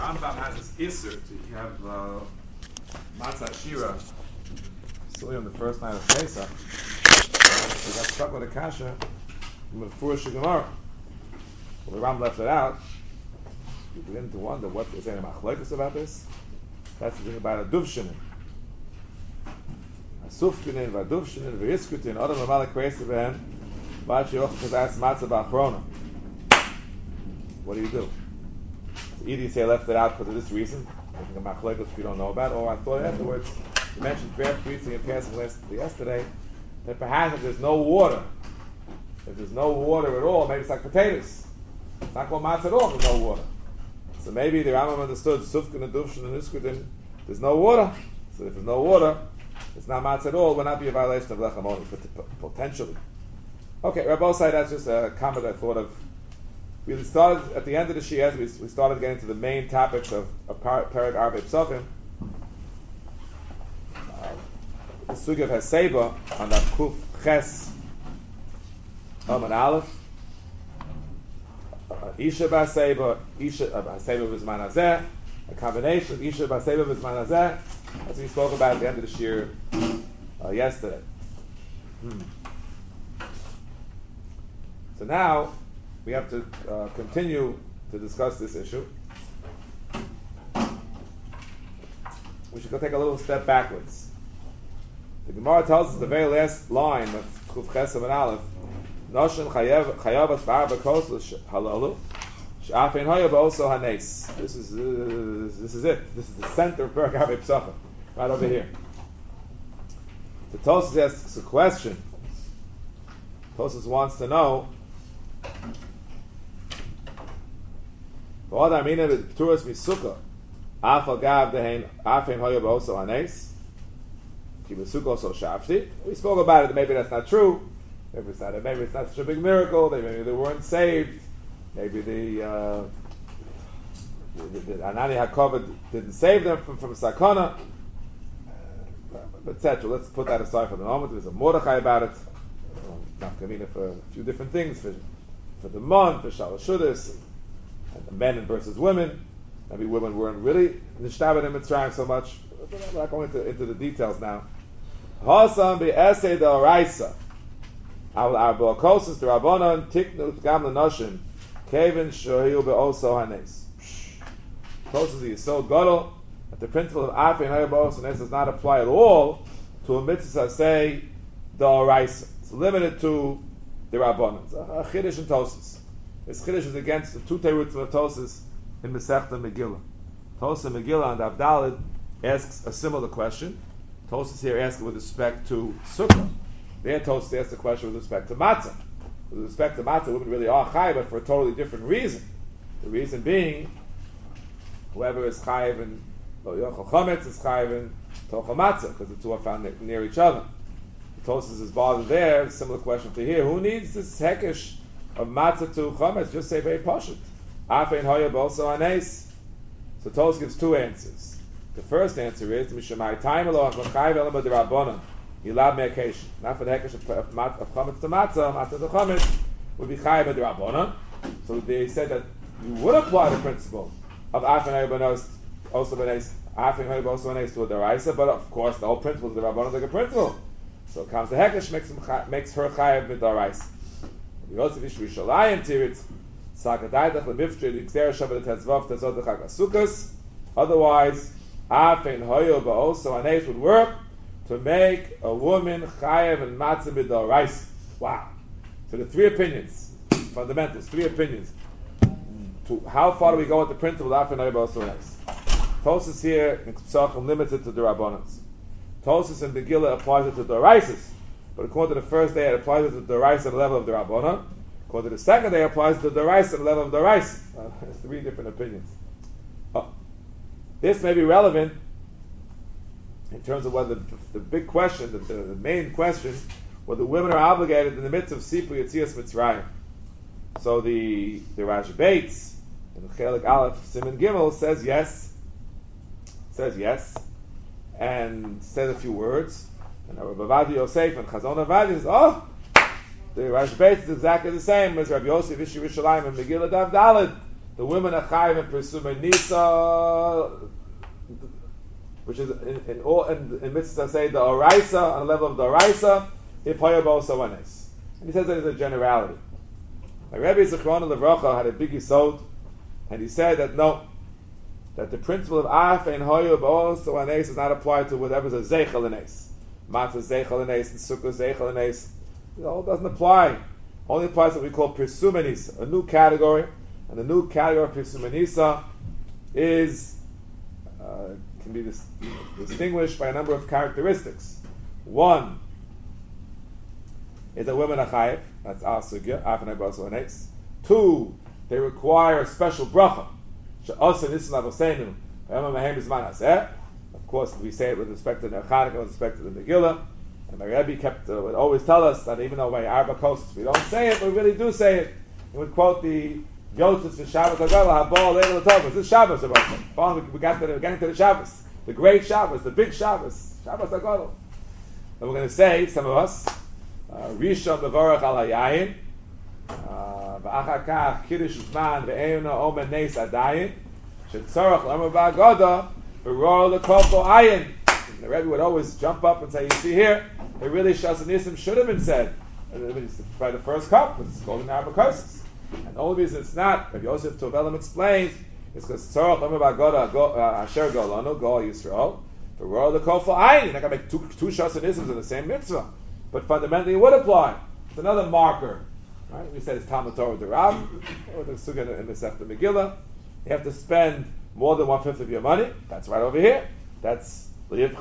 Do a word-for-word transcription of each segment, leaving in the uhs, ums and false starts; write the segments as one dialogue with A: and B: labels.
A: Rambam has this Isser to have uh, Matzah Shira, so on the first night of Pesach, we got stuck with a kasha from the Furish Gemara. Well, the Ram left it out. We begin to wonder what is there a machlokes about this. That's the thing about a duvshinin. A sufkinin, a duvshinin, a yiskutin, other than Malak Kreisi Behen, Vachi Yochel Kazas Matzah Ba'achrona. What do you do? So either you say I left it out because of this reason, I think a machlokes we don't know about, or I thought afterwards, you mentioned very briefly in passing yesterday, that perhaps if there's no water, if there's no water at all, maybe it's like potatoes. It's not called matzah at all if there's no water. So maybe the Rambam understood sufkin and duvshin and iskutin, there's no water. So if there's no water, it's not matzah at all, it will not be a violation of lechem only, potentially. Okay, Rabbi Osai, that's just a comment I thought of. We started, at the end of the Shiyaz, we, we started getting to the main topics of, of Parag Arvei Psachim. Uh, the Sugi of Haseba on that Kuf Ches Am and Aleph. Uh, Isha B'Haseba, Isha B'Haseba B'Zman Hazeh, a combination of Isha B'Haseba B'Zman Hazeh, as we spoke about at the end of the Shir uh, yesterday. Hmm. So now, we have to uh, continue to discuss this issue. We should go take a little step backwards. The Gemara tells us the very last line of Kuf Ches and Aleph, Noshin Chayavas Ba'arba Kosel Halalu Sh'afin Hoya Ba'oso Hanes. This is uh, this is it. This is the center of Parag Arvei Psachim, right over here. The Tosfos asks a question. Tosfos wants to know. What I mean is Turas Misuka. Afal Gav Dehain Afin Hoya Ba'oso Hanes. Kibasuka also Shafti. We spoke about it. Maybe that's not true. Maybe it's not. Maybe it's not such a big miracle. Maybe they weren't saved. Maybe the uh, the, the, the Anani HaKovid didn't save them from, from Sakana, et cetera. Let's put that aside for the moment. There's a Mordechai about it. Not Kamina for a few different things. For, for the month, for Shalashudas, and the men versus women. Maybe women weren't really nishtabed in Mitzrayim so much. We're not going into, into the details now. Hasam be Esei the Oraisa. Our our Boakosis the Rabbanon Tiknut Gam Lenoshim Kevin Shoyu Be'oso Hanes. Kosis the Yisod Gadol that the principle of Afin Hoya Be'oso Hanes does not apply at all to a mitzvah say the Oraisa. It's limited to the Rabbanon. A Chiddush and Tosis. This Chiddush is against the two terutzim of Tosis in Masechta Megillah. Tosis Megillah and Avdalid asks a similar question. Tosfos here asks with respect to Sukkah. There Tosfos asks the question with respect to Matzah. With respect to Matzah, women really are Chayiv, but for a totally different reason. The reason being, whoever is Chayiv in Lo Yochel Chometz is Chayiv in Tochel Matzah, because the two are found near each other. Tosfos is bothered there, similar question to here. Who needs this hekesh of Matzah to Chometz? Just say very poshut. Afein Hoya B'oso Hanes. So Tosfos gives two answers. The first answer is Mishamai Time Alo Achmachayv Elam B'Derabbanan Yilad Me'akesh. Not for the hekesh of Chometz to Matzah, Matzah to Chometz would be Chayv B'Derabbanan. So they said that you would apply the principle of Afin Hoya B'Oso Hanes, Afin Hoya B'Oso Hanes to a Deraisa, but of course the whole principle of the Derabbanan is like a principle. So it comes to hekesh makes him makes her Chayv B'Deraisa. Yosef Ish Rishalayim Tiritz Sakadaitach LeMiftrei L'Xer Shabbat Tetzvav Tezod L'Chag HaSukkos. Otherwise, Afin Hoyo Ba'oso Hanes would work to make a woman chayav and matzah b'doraisa. Wow! So the three opinions, fundamentals, three opinions. To how far do we go with the principle of Afin Hoyo Ba'oso Hanes? Tosfos here in Psachim limited to the Rabbanans. Tosfos in Megillah applies it to doraisas, but according to the first day it applies it to doraisa at the level of the Rabbanan. According to the second day it applies to doraisa at the level of doraisa. Uh, three different opinions. Oh. This may be relevant in terms of whether the, the big question, the, the, the main question, whether women are obligated in the midst of Sipu Yetzias Mitzrayim. So the the Rashi Bates in Chelik Aleph Siman Gimel says yes, says yes, and says a few words. And Rabbi Avadi Yosef and Chazon Avadi says, oh, the Rashi Bates is exactly the same as Rabbi Yosef Ishi Rishalayim and Megillah Dav Daled. the women are chayiv in Pesumei Nisa, which is in, in all in, in mitzvahs say the oraisa on the level of the oraisa, if hayabo sawanes. And he says that as a generality. My Rebbe Zichron Levracha had a big yisod, and he said that no, that the principle of af and hayabo sawanes is not applied to whatever's a zeichel anes, matzah zeichel anes, and sukkah zeichel anes. It all doesn't apply. Only applies to what we call Pesumei Nisa, a new category, and the new category of Pesumei Nisa is uh, can be dis- distinguished by a number of characteristics. One is that women are chayiv, that's our sugya, af and hayabo sawanes. Two, they require a special bracha. She'osa nisla v'seinu, v'yama mehem bizman haseh. Of course, we say it with respect to the Chanukah, with respect to the Megillah. And my Rebbe kept uh, would always tell us that even though by Arba Coast we don't say it, we really do say it. He would quote the Yotzes for Shabbos Hagala, Habal Leil L'Tovos. This is Shabbos about it. We got to, we're getting to the Shabbos, the great Shabbos, the big Shabbos, Shabbos Hagala. And we're going to say, some of us, Rishon Bevorach Al Hayayin, V'achar Kach Kiddush Zman Ve'eina Omen Neis Adayin, Shetzorach L'Amar Ba'agoda V'ror L'Kofo Ayin. The Rebbe would always jump up and say, you see here, it really Shas Nisim should have been said by the first cup, it's called an Arba Kosis. And the only reason it's not, Rabbi Yosef Tovelim explains, is because Tzorach Omer Ba'agoda Asher Golonu, Gol Yisrael, the world of Kofel Ayin. You're not going to make two, two Shas Nisms in the same mitzvah. But fundamentally it would apply. It's another marker. Right? We said it's Talmud Torah the Rav, or the Sugya in the Sefer Megillah. You have to spend more than one-fifth of your money. That's right over here. That's why? It's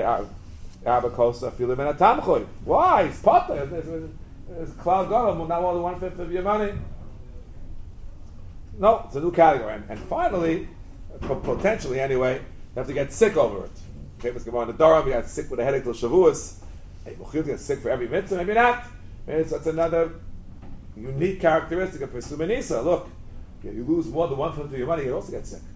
A: potter. It's cloud gadol, not more than one fifth of your money. No, it's a new category. And, and finally, potentially anyway, you have to get sick over it. Okay, let's go on the Durham. You got sick with a headache till Shavuos. Hey, you get sick for every mitzvah, maybe not. Maybe it's, it's another unique characteristic of Pesumei Nisa. Look, you, you lose more than one fifth of your money, you also get sick.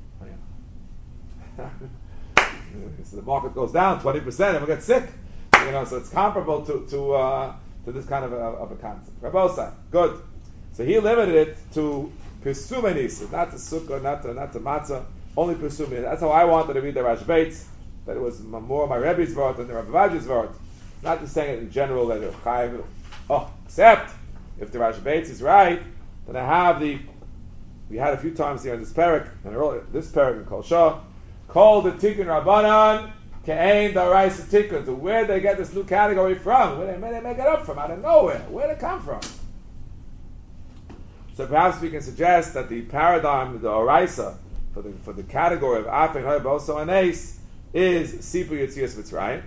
A: So the market goes down twenty percent, and we get sick. You know, so it's comparable to to uh, to this kind of a, of a concept. Rabosai, good. So he limited it to Pesumei Nisa, not to sukkah, not to not to matzah, only Pesumei Nisa. That's how I wanted to read the Rashbeitz. That it was more my Rebbe's word than the Rabbi Vaj's word. Not just saying it in general that it's chayiv. Oh, except if the Rashbeitz is right, then I have the. We had a few times here in this parak, and earlier this parak in Kol Shah. Called the Tikkun Rabbanan Ke'ein Daraisa Tikkun. So where they get this new category from? Where they, where they make it up from? Out of nowhere. Where did it come from? So perhaps we can suggest that the paradigm, the Oraisa, for the for the category of Af and Hayabo Sawanes is Sipur Yetzias Mitzrayim.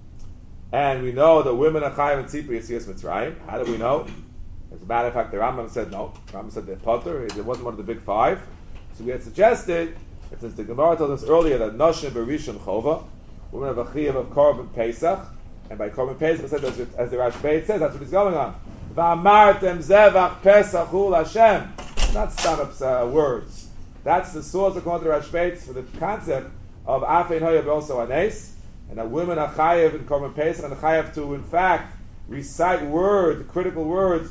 A: And we know that women are Chayiv and Sipur Yetzias Mitzrayim. How do we know? As a matter of fact, the Rambam said no. The Rambam said they're Potter. It wasn't one of the big five. So we had suggested, since the Gemara told us earlier that Noshim Berishon Chova, women have a Chiyuv of Korban Pesach, and by Korban Pesach, said, as, as the Rashbeit says, that's what he's going on. V'amartem zevach Pesach hu Hashem. Not stand-up uh, words. That's the source according to the Rashbeit for the concept of Afein Hoyav also Anes, and that women are Chayiv in Korban Pesach, and Chayiv to, in fact, recite words, critical words,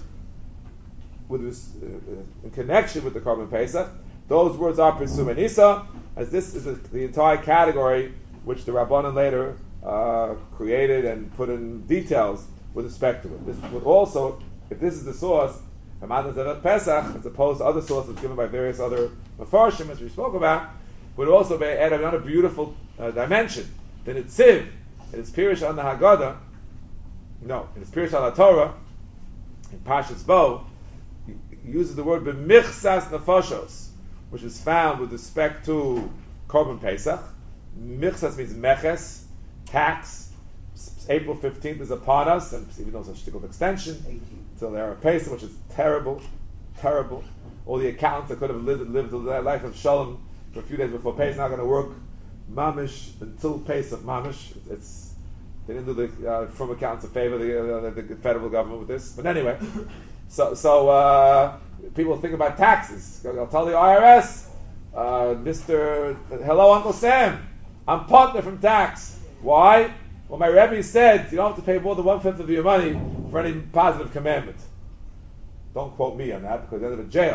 A: with this, uh, in connection with the Korban Pesach. Those words are Pesumei Nisa, as this is a, the entire category which the Rabbanan later uh, created and put in details with respect to it. This would also, if this is the source, Pesach, as opposed to other sources given by various other Mefarshim, as we spoke about, would also be add another beautiful uh, dimension. Then it's Tziv, in its Pirish on the Haggadah, no, in its Pirish on the Torah, in Pashas Bo, he uses the word B'michsas Nefashos, which is found with respect to Korban Pesach. Michsas means meches, tax. April fifteenth is upon us, and even though it's a shtickle of extension, till there are Pesach, which is terrible, terrible. All the accountants that could have lived, lived the life of Shalom for a few days before Pesach not going to work mamish until Pesach mamish. It's they didn't do the uh, from accountants a favor, the, uh, the federal government with this. But anyway, so so. Uh, People think about taxes. I'll tell the I R S, uh, Mister Hello, Uncle Sam, I'm partner from tax. Why? Well, my Rebbe said you don't have to pay more than one fifth of your money for any positive commandment. Don't quote me on that because I end up in jail.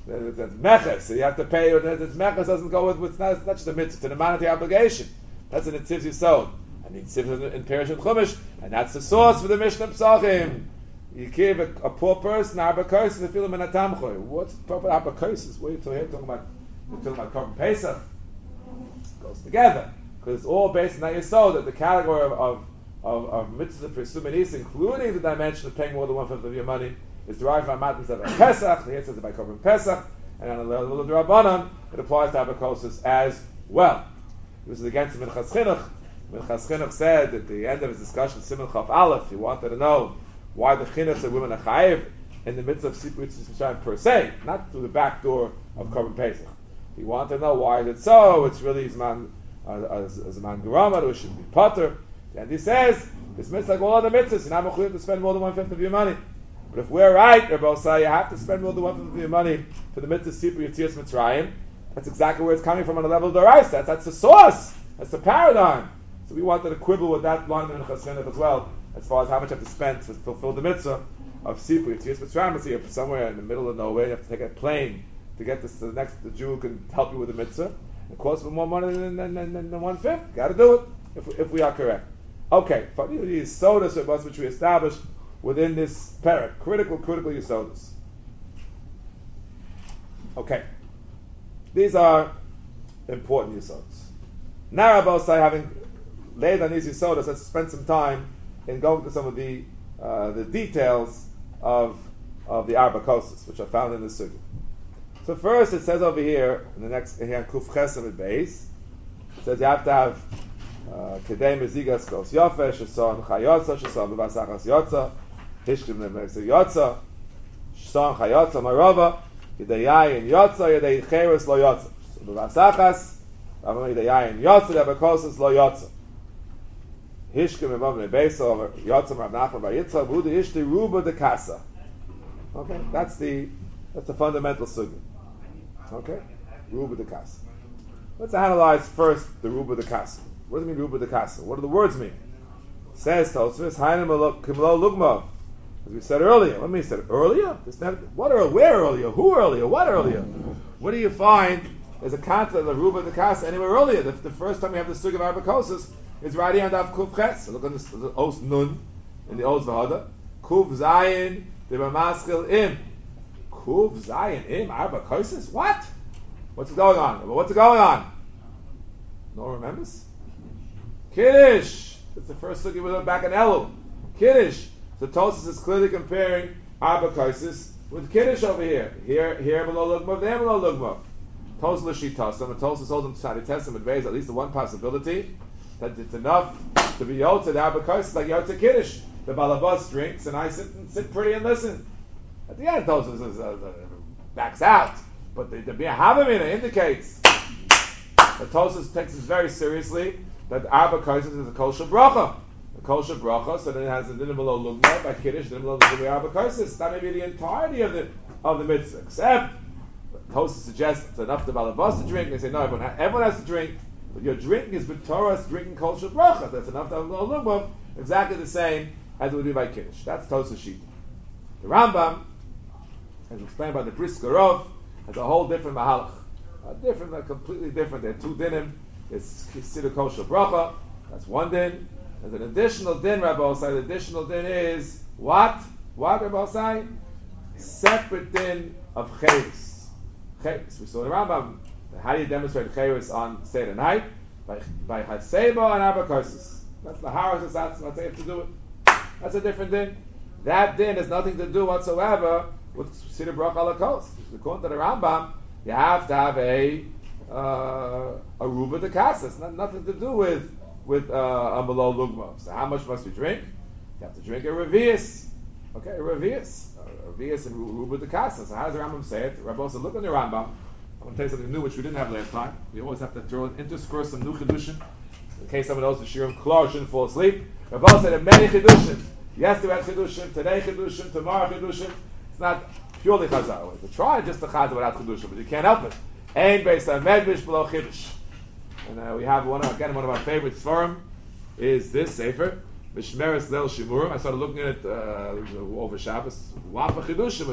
A: That's meches, so you have to pay. It's meches doesn't go with. It's not, it's not just a mitzvah; it's an monetary obligation. That's an Netziv Yisod. And Netziv in Perish and Chumash, and that's the source for the Mishnah Pesachim. You give a, a poor person arba kaisis to feel him in a tamchoy. What's the proper arba kaisis? What are you talking, talking about? You're talking about Korban Pesach. It goes together because it's all based on that Yisod, that the category of of, of, of mitzvah presuminis, including the dimension of paying more than one fifth of your money, is derived from matnas of Pesach. The Yisod is by Korban Pesach, and on the level of the Rabbanan, it applies to arba kaisis as well. This is against Minchas Chinuch. Minchas Chinuch said at the end of his discussion, Siman Chaf Aleph, he wanted to know why the chinuch said women are chayiv in the midst of Sipur Yitzchak per se, not through the back door of Korban Pesach. He wanted to know why is it so. It's really Zman Zman Geramah, it should be Potter. And he says this mitzvah like all other mitzvahs. You're not mechuyev to spend more than one fifth of your money. But if we're right, Rabbi say you have to spend more than one fifth of your money for the mitzvah Sipur Yitzias Mitzrayim. That's exactly where it's coming from on the level of the rice. That's that's the source. That's the paradigm. So we wanted to quibble with that line in Minchas Chinuch as well, as far as how much you have to spend to fulfill the mitzvah of Sipur Yitzias Mitzrayim. So you're somewhere in the middle of nowhere, you have to take a plane to get this to the next the Jew who can help you with the mitzvah. It costs more money than, than, than, than one fifth. Got to do it if, if we are correct. Okay, these sodas are which we established within this parak. Critical, critical yisodas. Okay, these are important yisodas. Now, Rabbi Say, having laid on these yisodas, let's spend some time in going to some of the uh, the details of of the arba kosas, which are found in the sugya. So first, it says over here in the next here in Kuf Chesed base, it says you have to have kedei mezigas kos yofesh sheson chayotza sheson b'vasachas yotza hishkim lemesa yotza sheson chayotza marova kedei yayin yotza yedei cheres lo yotza b'vasachas avam yedei yayin yotza yedei kosas lo yotza hishkim lemam lebesa yotza Rav Nachman bar Yitzchak v'hu ishti ruba de kasa. Okay, that's the that's the fundamental sugya. Okay, ruba de kasa. Let's analyze first the ruba de kasa. What does it mean, ruba de kasa? What do the words mean? It says Tosfos, "Hainu kimlo lugma," as we said earlier. What mean said earlier? What earlier? Where earlier? Who earlier? What earlier? What do you find as a concept of the ruba de kasa anywhere earlier? The, the first time we have the sugya of arba kosas is right here on Daf Kuf Ches. So look on the, the Os Nun in the Os Vahada. Kuf Zayin the Bamaskil Im. Kuf Zayin Im arba kosas. What? What's going on? What's going on? No one remembers? Kiddush. It's the first look we back in Elul. Kiddush. So Tosfos is clearly comparing arba kosas with Kiddush over here. Here, here below lugmav, there below lugmav. Tosfos l'shitasam, and Tosfos holds them to Tzaditesam and Beis at least the one possibility that it's enough to be yotze the arba kosas like yotze Kiddush. The balabas drinks and I sit and sit pretty and listen. At the end, Tosfos is, uh, uh, backs out. But the, the Havamina indicates that Tosfos takes this very seriously, that arba kosas is a kosher bracha. A kosher bracha, so then it has a dinner below lugma, by Kiddush, dinner below lugma, arba kosas. That may be the entirety of the of the mitzvah, except Tosfos suggests it's enough to balabas to drink. They say, no, everyone, ha- everyone has to drink, but your drinking is b'toras drinking kosher bracha. That's enough to have below lugma, exactly the same as it would be by Kiddush. That's Tosfos Shita. The Rambam, as explained by the Briskerov, has a whole different mahalach. A different, a completely different. There are two dinim. There's Siddur Kosher Bracha. That's one din. There's an additional din, Rabbi Osai. The additional din is what? What, Rabbi Osai? Separate din of Cheres. Cheres. We saw the Rambam. How do you demonstrate Cheres on Seder night? By by Haseba and Arba Kosas. That's the Haras. That's what they have to do it. That's a different din. That din has nothing to do whatsoever with Siddur Bracha ala Kos. According to the Rambam, you have to have a uh, a ruba de kasa. It's not, nothing to do with with uh, a below lugma. So how much must we drink? You have to drink a revius. Okay, a revius. A revius and ruba de kasa. So how does the Rambam say it? Rabbi said, look on the Rambam. I'm going to tell you something new which we didn't have last time. We always have to throw intersperse some new chidushim in case someone else is shirim klar shouldn't fall asleep. Rabbi said there are many chidushim. Yesterday we had chidushim, today chidushim, tomorrow chidushim. It's not purely chazal. To try just the chazal without chidushim, but you can't help it. Ein based on medvish below chiddush. And uh, we have one of, again one of our favorite svarim is this sefer Mishmeres Leil Shimurim. I started looking at it uh, over Shabbos. Wafa chidushim, which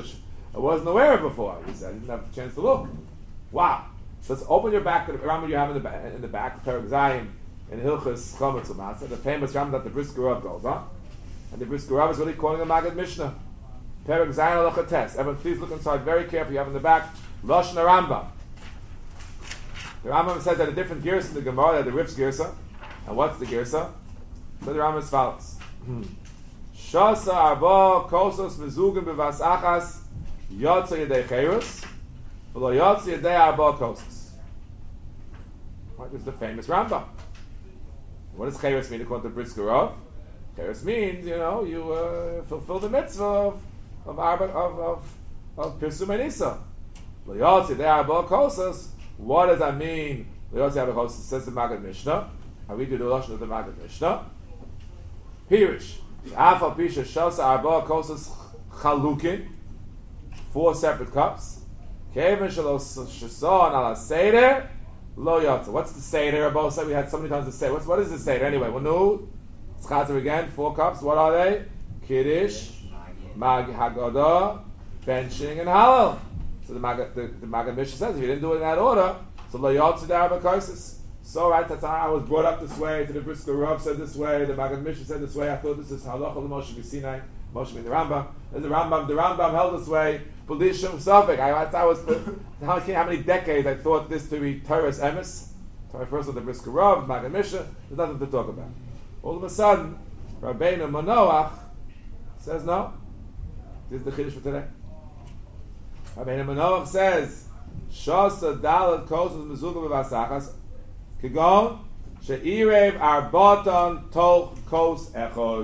A: I wasn't aware of before. He said, I didn't have a chance to look. Wow. So let's open your back to the Rambam you have in the back, in the back, Perek Zayim, in Hilchos Chometz U'Matzah, the famous Rambam that the Brisker Rav goes on. And the Brisker Rav is really quoting the Maggid Mishnah. Perek Zayim Halacha Tes. Everyone please look inside very carefully. You have in the back, Lashon Rambam. The Rambam says that a different girsa in the Gemara, that the Rif's girsa. And what's the girsa? So the Rambam is follows. Shasa arba kosos mezugim bevas achas yotza yedei cherus v'lo yotza yedei arba kosos. Right, this is the famous Rambam. What does cherus mean according to Brisker Rav? Cherus means, you know, you uh, fulfill the mitzvah of of arba, of of of pirsum enisa. V'lo yotza yedei arba kosos. What does that mean? V'lo yotza arba kosos says the Maggid Mishnah. I read you the lashon of the Maggid Mishnah. Pirish. Afal pisha shasa arba kosas chalukin, four separate cups. Kevin shalos shason ala seder lo yotza. What's the seder? Both said we had so many times to say. What's what is the seder anyway? Wanu tzchazer again. Four cups. What are they? Kiddush, mag haggadah, benching, and halal. So the Maggid the, the Maggid Mishnah says if you didn't do it in that order, so lo yotza the arba kosas. So right, that's how I was brought up this way. To the Brisker Rav said this way. The Maggid Mishnah said this way. I thought this is halacha l'Moshe b'Sinai. Moshe in the Rambam. And the Rambam, the Rambam held this way. B'lishum Safek. I, I was how, how many decades I thought this to be Torah's emes. Torah first with the Brisker Rav, Maggid Mishnah. There's nothing to talk about. All of a sudden, Rabbeinu Manoach says no. This is the chiddush for today. Rabbeinu Manoach says Shasa Dalet Kosos Mezugah B'Vasachas. Kigon she'irev arbaton toch kos echod.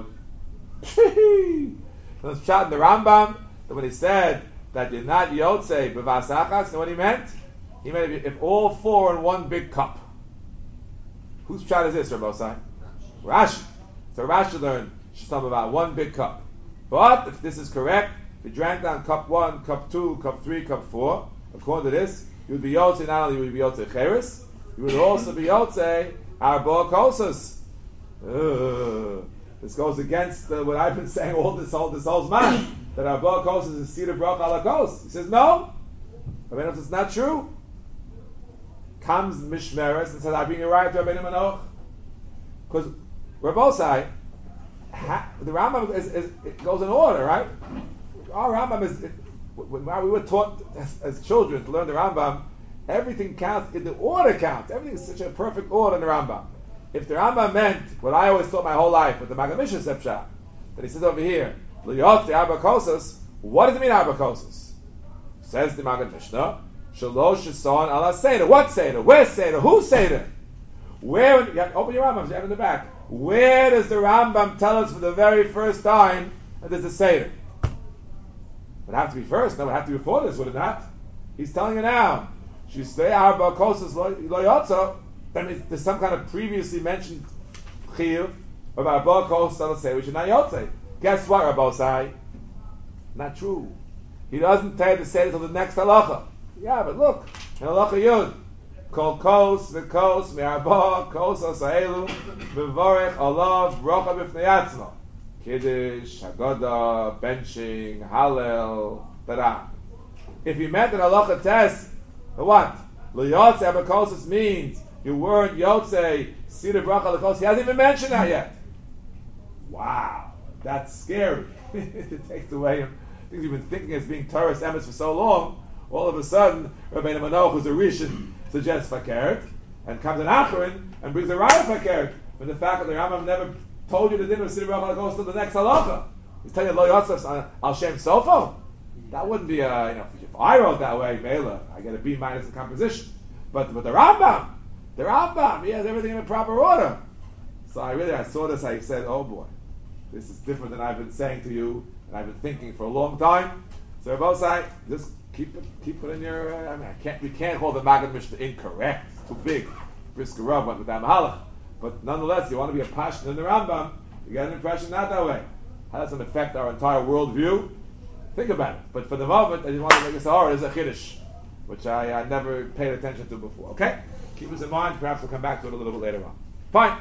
A: So it's shot in the Rambam that when he said that you're not yotze b'vas achas, know what he meant? He meant if, if all four in one big cup. Whose shot is this, Rabbi Osai? Rashi. So Rashi learned something about one big cup. But if this is correct, if you drank down cup one, cup two, cup three, cup four, according to this, you would be yotze. Not only would you be yotze cheres, you would also be yotze arba kosas. This goes against uh, what I've been saying all this whole this whole man that arba kosas is seed of bracha ala kos. He says no. I mean, if it's not true, comes Mishmeres and says I bring you right to Rabbeinu Manoach because Rabosai, the Rambam is, is it goes in order, right? Our Rambam is it, when we were taught as, as children to learn the Rambam. Everything counts in the order counts. Everything is such a perfect order in the Rambam. If the Rambam meant what I always thought my whole life with the Maggid Mishnah Sepshah, that he says over here, L'yotzi arba kosas, what does it mean arba kosas? Says the Maggid Mishnah, Shalosh shason ala seder. What seder? Where's seder? Who's seder? Where? You have to open your Rambam. You have it in the back. Where does the Rambam tell us for the very first time that there's a seder? It would have to be first. No, it would have to be before this, would it not? He's telling you now. She say arba kosas lo yotza. That means there's some kind of previously mentioned chiyuv of arba kosas say which is not yotze. Guess what, Rabbosai? Not true. He doesn't tell you to say it until the next halacha. Yeah, but look, in halacha yud, kol kos v'kos me'arba kosas ha'elu v'vorech alav brocha b'fnei atzmo. Kiddush, haggadah, benching, hallel, tada. If you meant an halacha test. What? Lo yotze arba kosas means you weren't yotze sida bracha lekos. He hasn't even mentioned that yet. Wow, that's scary. It takes away him. Things you've been thinking as being Torah's emes for so long. All of a sudden, Rabbeinu Manoach, who's a Rishon, suggests fakert, and comes an Acharon and brings a raya fakert. But the fact that the Rambam never told you the din of sida bracha lekos to the next halacha. He's telling you lo yotze al shem sofo. That wouldn't be a, you know, if I wrote that way, Mela, I get a B minus in composition. But but the Rambam, the Rambam, he has everything in a proper order. So I really, I saw this, I said, oh boy, this is different than I've been saying to you, and I've been thinking for a long time. So both sides, just keep it, keep it in your, uh, I mean, I can't, we can't call the Maggid Mishnah incorrect. It's too big. Brisker Rav went with that Mahalach. But nonetheless, you want to be a passion in the Rambam, you get an impression not that way. How does it affect our entire worldview? Think about it. But for the moment, I just want to make a sahara is a chiddush, which I, I never paid attention to before. Okay? Keep this in mind. Perhaps we'll come back to it a little bit later on. Fine.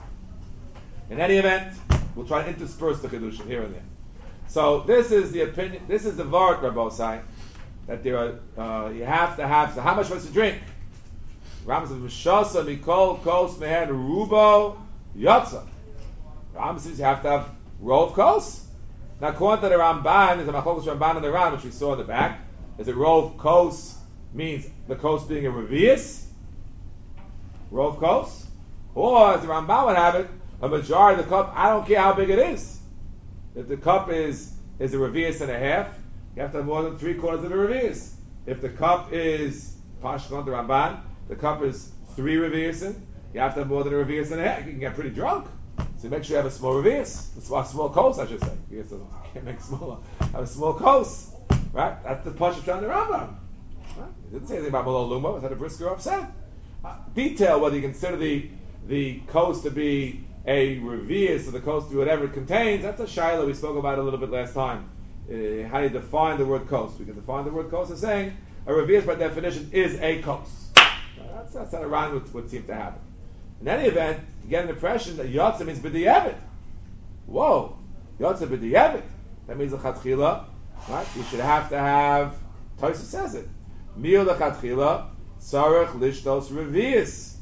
A: In any event, we'll try to intersperse the chiddushim here and there. So this is the opinion. This is the vart Rabbosai that there are uh, you have to have. So how much was to drink? Ram says Mishasa Mikol Kos Mehen Rubo Yotza. Ram says you have to have row of kos. Now according to the Ramban, there's a Machlokes Ramban in the Ram, which we saw in the back. Is it row of kos means the kos being a revius? Row of kos? Or as the Ramban would have it, a majority of the cup, I don't care how big it is. If the cup is is a revius and a half, you have to have more than three quarters of the revius. If the cup is Pashkon the Ramban, the cup is three reviusin, you have to have more than a revius and a half. You can get pretty drunk. So make sure you have a small revius, a small, small kos, I should say. You can't make smaller. Have a small kos, right? That's the Pasha trying the Rambam. Right? It didn't say anything about Malol Luma. It had a brisker upset. Uh, detail whether you consider the the kos to be a revius or the kos to be whatever it contains. That's a shaila we spoke about a little bit last time. Uh, how do you define the word kos? We can define the word kos as saying a revius by definition is a kos. Uh, that's that's not around what would seem to happen. In any event, you get an impression that yotza means b'di'evet. Whoa, yotza b'di'evet. That means l'chatchila, right? You should have to have. Tosfos says it. Mil l'chatchila sarich lishtos revius.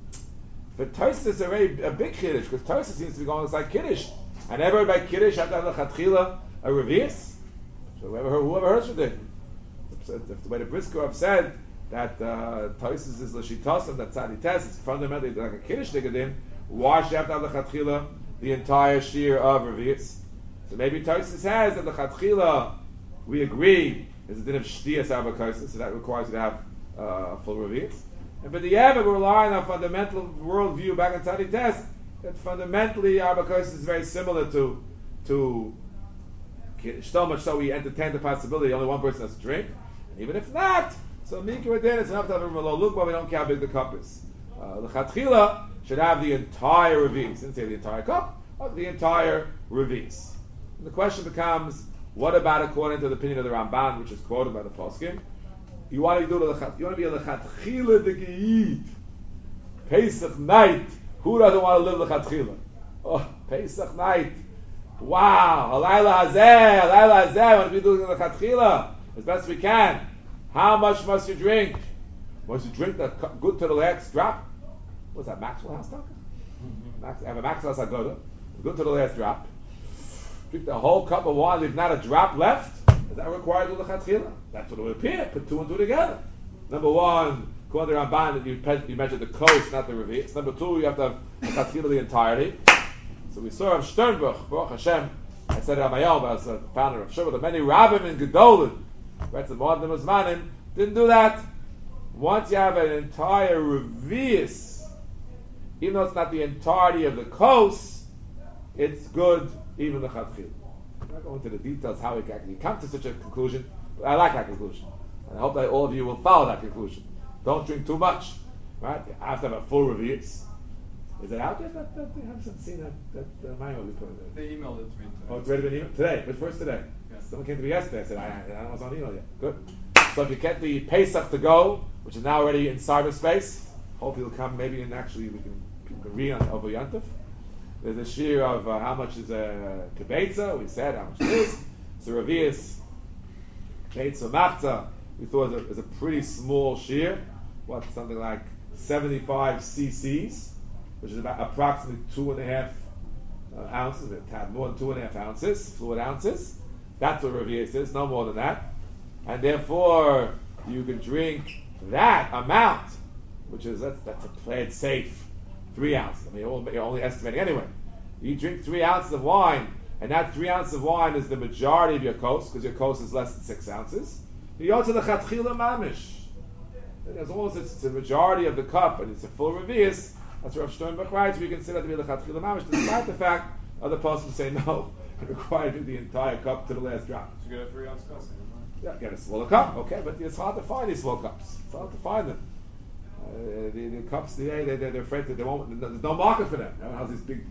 A: But Tosfos is already a big kiddush because Tosfos seems to be going like kiddush, and everybody by kiddush have to have l'chatchila a revius. So whoever heard, whoever heard of it, the way the Brisker said that uh, Tosfos is l'shitasim, that tzadi test, it's fundamentally like a kiddush niggadim. Why should you have to have l'chatchila the entire shear of revius? So maybe Tosfos has that l'chatchila we agree is a din of shtiyas abakosis, so that requires you to have uh, full revius. And but the Yevah, we're relying on fundamental worldview back in tzadi test that fundamentally abakosis is very similar to to kiddush. So much so we entertain the possibility only one person has to drink, and even if not. So Mikra Din, it's enough to have a Malo look, but we don't care how big the cup is. Uh, the Chatchila should have the entire revius. Didn't say the entire cup, but the entire revius. And the question becomes, what about according to the opinion of the Ramban, which is quoted by the Poskim? You want to do the you want to be a Lechatchila de Geid. Pesach night. Who doesn't want to live Lechatchila? Oh, Pesach night. Wow. Halayla Hazeh, Halayla Hazeh. I want to be doing Lechatchila as best we can. How much must you drink? Must you drink the good to the last drop? What's that, Maxwell House talking? Mm-hmm. Max, I have a Maxwell House Agoda. Good to the last drop. Drink the whole cup of wine, there's not a drop left. Is that required to the Chatchila? That's what it would appear. Put two and two together. Number one, according to Ramban, you, you measure the kos, not the revius. Number two, you have to have Chatchila the entirety. So we saw Rav Sternbuch, Baruch Hashem, I said Ramayom, as a founder of Shuvah, the many Rabbim and Gedolim, right, the Moadim Uzmanim, didn't do that. Once you have an entire revius, even though it's not the entirety of the kos, it's good, even the Chatchila. I'm not going into the details how we can come to such a conclusion, but I like that conclusion. And I hope that all of you will follow that conclusion. Don't drink too much, right? You have to have a full revius. Is it out there? That, that, I haven't seen that. That uh, mine will be put in there.
B: They emailed it to me today.
A: Oh, it's already been emailed today. Which first today?
B: Yes.
A: Someone came to me yesterday. I said I, I don't know what's on email yet. Good. So if you get the Pesach to go, which is now already in cyberspace, hopefully it'll come. Maybe and actually we can people can read on over Yantif. There's a shear of uh, how much is a kibetza. We said how much it is. So Revius kibetza machza. We thought it was a pretty small shear. What, something like seventy-five cc's. Which is about approximately two and a half uh, ounces, a tad more than two and a half ounces, fluid ounces. That's what Revius is, no more than that. And therefore, you can drink that amount, which is, that's, that's a played safe, three ounces. I mean, you're only estimating anyway. You drink three ounces of wine, and that three ounces of wine is the majority of your kos, because your kos is less than six ounces. You go to the chatchila mamish. As long as it's the majority of the cup, and it's a full Revius, that's Rav Sternbuch writes, we consider it to be the Chatchila Mamish, despite the fact other persons say no, it requires the entire cup to the last drop.
B: So you get a three ounce cup?
A: Yeah, get a smaller cup, okay, but it's hard to find these small cups. It's hard to find them. Uh, the, the cups today, they, they're, they're afraid that they won't, there's no market for them. You know, how's these big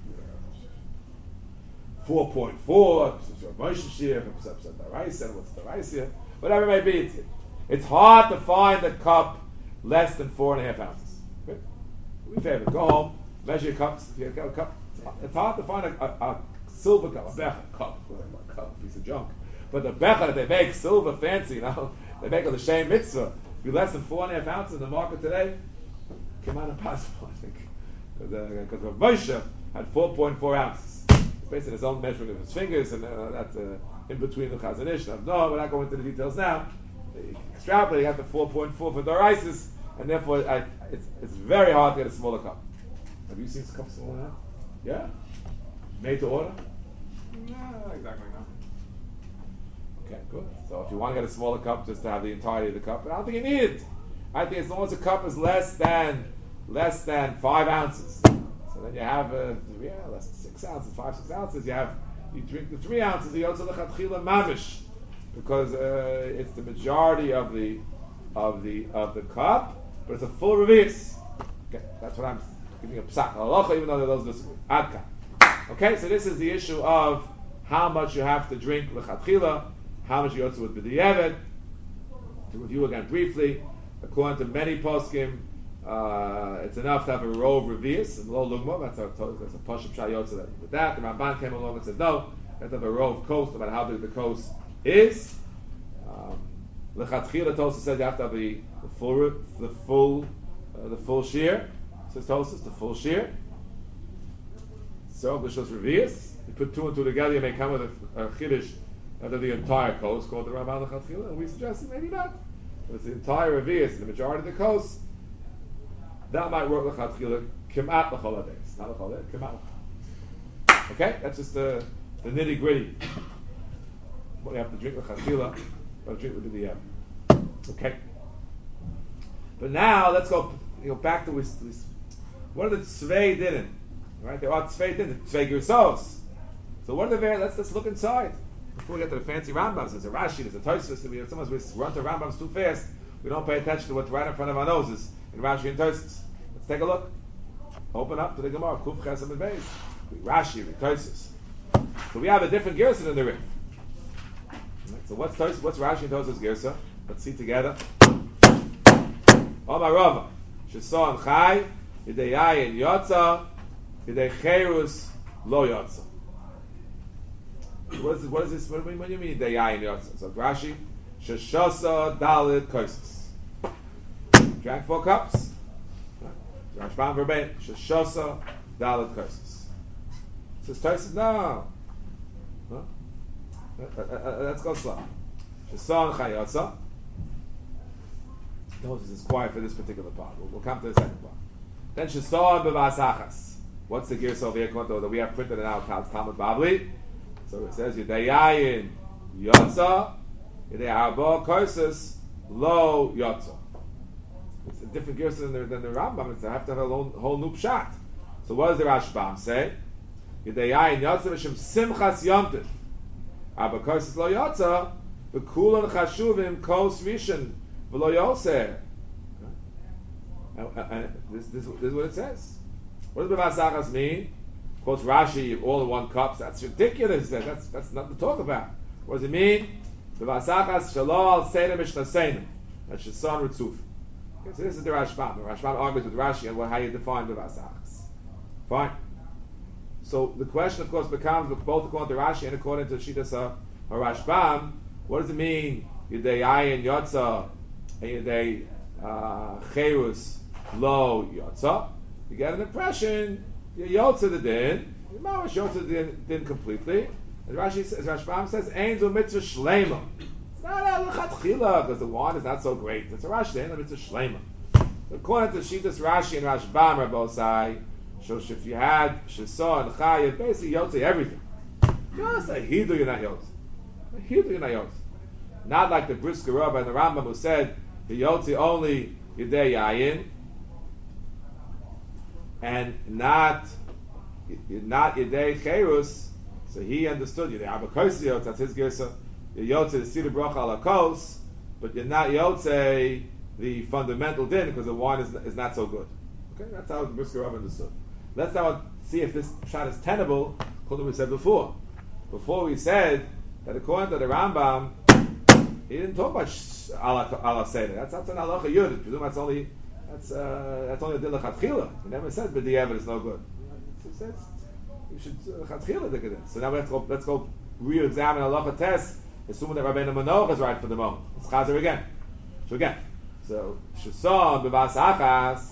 A: four point four, Moshe Shir, what's the rice here? Whatever it may be, it's, it's hard to find a cup less than four and a half ounces. Okay? We favor. Go home, measure your cups. If you have a cup, it's hard to find a, a, a silver cup, a becher cup, a cup, piece of junk. But the becher that they make, silver, fancy, you know, they make a l'shem mitzvah. Be less than four and a half ounces in the market today. Come on, impossible, I think, because uh, Moshe had four point four ounces. It's based on his own measuring of his fingers, and uh, that's uh, in between the Chazon Ish. No, we're not going into the details now. Extrapolate, he had the four point four for Doraisis, and therefore I, it's, it's very hard to get a smaller cup. Have you seen cups smaller now? Yeah? Made to order?
B: No, exactly no.
A: Okay, good. So if you want to get a smaller cup just to have the entirety of the cup, but I don't think you need it. I think as long as the cup is less than less than five ounces, so then you have uh, yeah, less than six ounces, five, six ounces, you have you drink the three ounces, you also lechatchila mamish, because uh, it's the majority of the of the of the cup, but it's a full revius. Okay, that's what I'm giving a psak halacha, even though those disagree. Adka. Okay, so this is the issue of how much you have to drink lechatchila, how much you also would be the yevet. To review again briefly, according to many poskim, uh, it's enough to have a rov revius and lo lugma. That's a that's a pashup shayotza with that. The Ramban came along and said no, you have to have a rov coast, no matter how big the coast is. Lechatchila Tosa says you have to have the, the full the full uh, the full shear. Says Tosa, the full shear. So b'shos revius, you put two and two together, you may come with a, a chiddush out of the entire coast called the Ramban Lechatchila, and we suggested maybe not. If it's the entire revius, the majority of the coast, that might work Lechatchila kimat l'chol hadays, not l'chol hadays, kimat. Okay, that's just the the nitty gritty. What you have to drink Lechatchila, or drink with the uh, okay. But now let's go, you know, back to this. What are the tzvei dinin? Right, there are tzvei dinin, tzvei gersos. So what are the very? Let's let's look inside before we get to the fancy Rambams. There's a Rashi, there's a Tosfos. We sometimes we run to Rambams too fast. We don't pay attention to what's right in front of our noses in Rashi and Tosfos. Let's take a look. Open up to the Gemara. Kuf Chesam and Beis. Rashi, Tosfos. So we have a different gersa in the Rif. Right, so what's Tosfos? What's Rashi and Tosfos gersa? Let's see together. Omar Rava, Sheson Chai, Yidei Yayin Yotza, Yidei Cherus Lo Yotza. What is this? What is this? What do you mean Yidei Yayin Yotza? So Rashi, Sheshosa Dalit Koises. Drank four cups. Rashbam verbatim, Sheshosa Dalit Koises. Says Tosfos, no. Huh? Uh, uh, uh, let's go slow. Sheson Chai Yotza. Notice it's quiet for this particular part. We'll, we'll come to the second part. Then Sheson B'Vasachas. What's the gear over here that we have printed in our Talmud Bavli? So it says Yedayayin Yotza, Yedayarbo Koises Lo Yotza. It's a different gear than the, than the Rambam. It's, I have to have a whole, whole new pshat. So what does the Rashbam say? Yedayayin Yotza V'Shem Simchas Yomtiv. Arbo Koises Lo Yotza V'Kulan Chashuvim Kos Rishon. V'lo yoseh. This, this, this is what it says. What does B'vasachas mean? Quotes Rashi, all in one cup. That's ridiculous. That's that's nothing to talk about. What does it mean? B'vasachas shalol seder mishnaseinu. That's Sheson Ritzuf. Okay, so this is the Rashbam. The Rashbam argues with Rashi on how you define B'vasachas. Fine. So the question, of course, becomes both according to Rashi and according to Shitas HaRashbam. What does it mean? Yidei Yayin Yotza. And they cherus lo yotza. You get an impression you yotza the din, you mamash yotza the din, din completely. And Rashi says, Rashbam says, ein zu mitzvah shleima. It's not a lechatchila because the wine is not so great. It's a Rashi, ein mitzvah shleima. According to Shitas Rashi and Rashbam, Rabbosai, so if you had Sheson and Chai, you basically yotza everything. Just a hidu, you're not yotza. A hidu, you're not yotza. Not like the Brisker Rabbi and the Rambam who said the Yotzi only Yidei Yayin, and not not Yidei Cherus. So he understood Yidei Arba Kosi Yotzi. That's his gersa. The Yotzi the Sida Bracha ala Kos, but you're not Yotzi the fundamental din because the wine is, is not so good. Okay, that's how the Brisker Rabbi understood. Let's now see if this shot is tenable. According to what we said before. Before we said that according to the Rambam, he didn't talk about ala ala seder. That's that's an halacha yud. Presume that's only that's uh, that's only a din lechatchila. He never said but the evidence is no good. He says you should lechatchila look at it. So now we have to go, let's go re-examine halacha test assuming that Rabbeinu Manoach is right for the moment. It's chazer again. So again, so Shuson b'vas achas,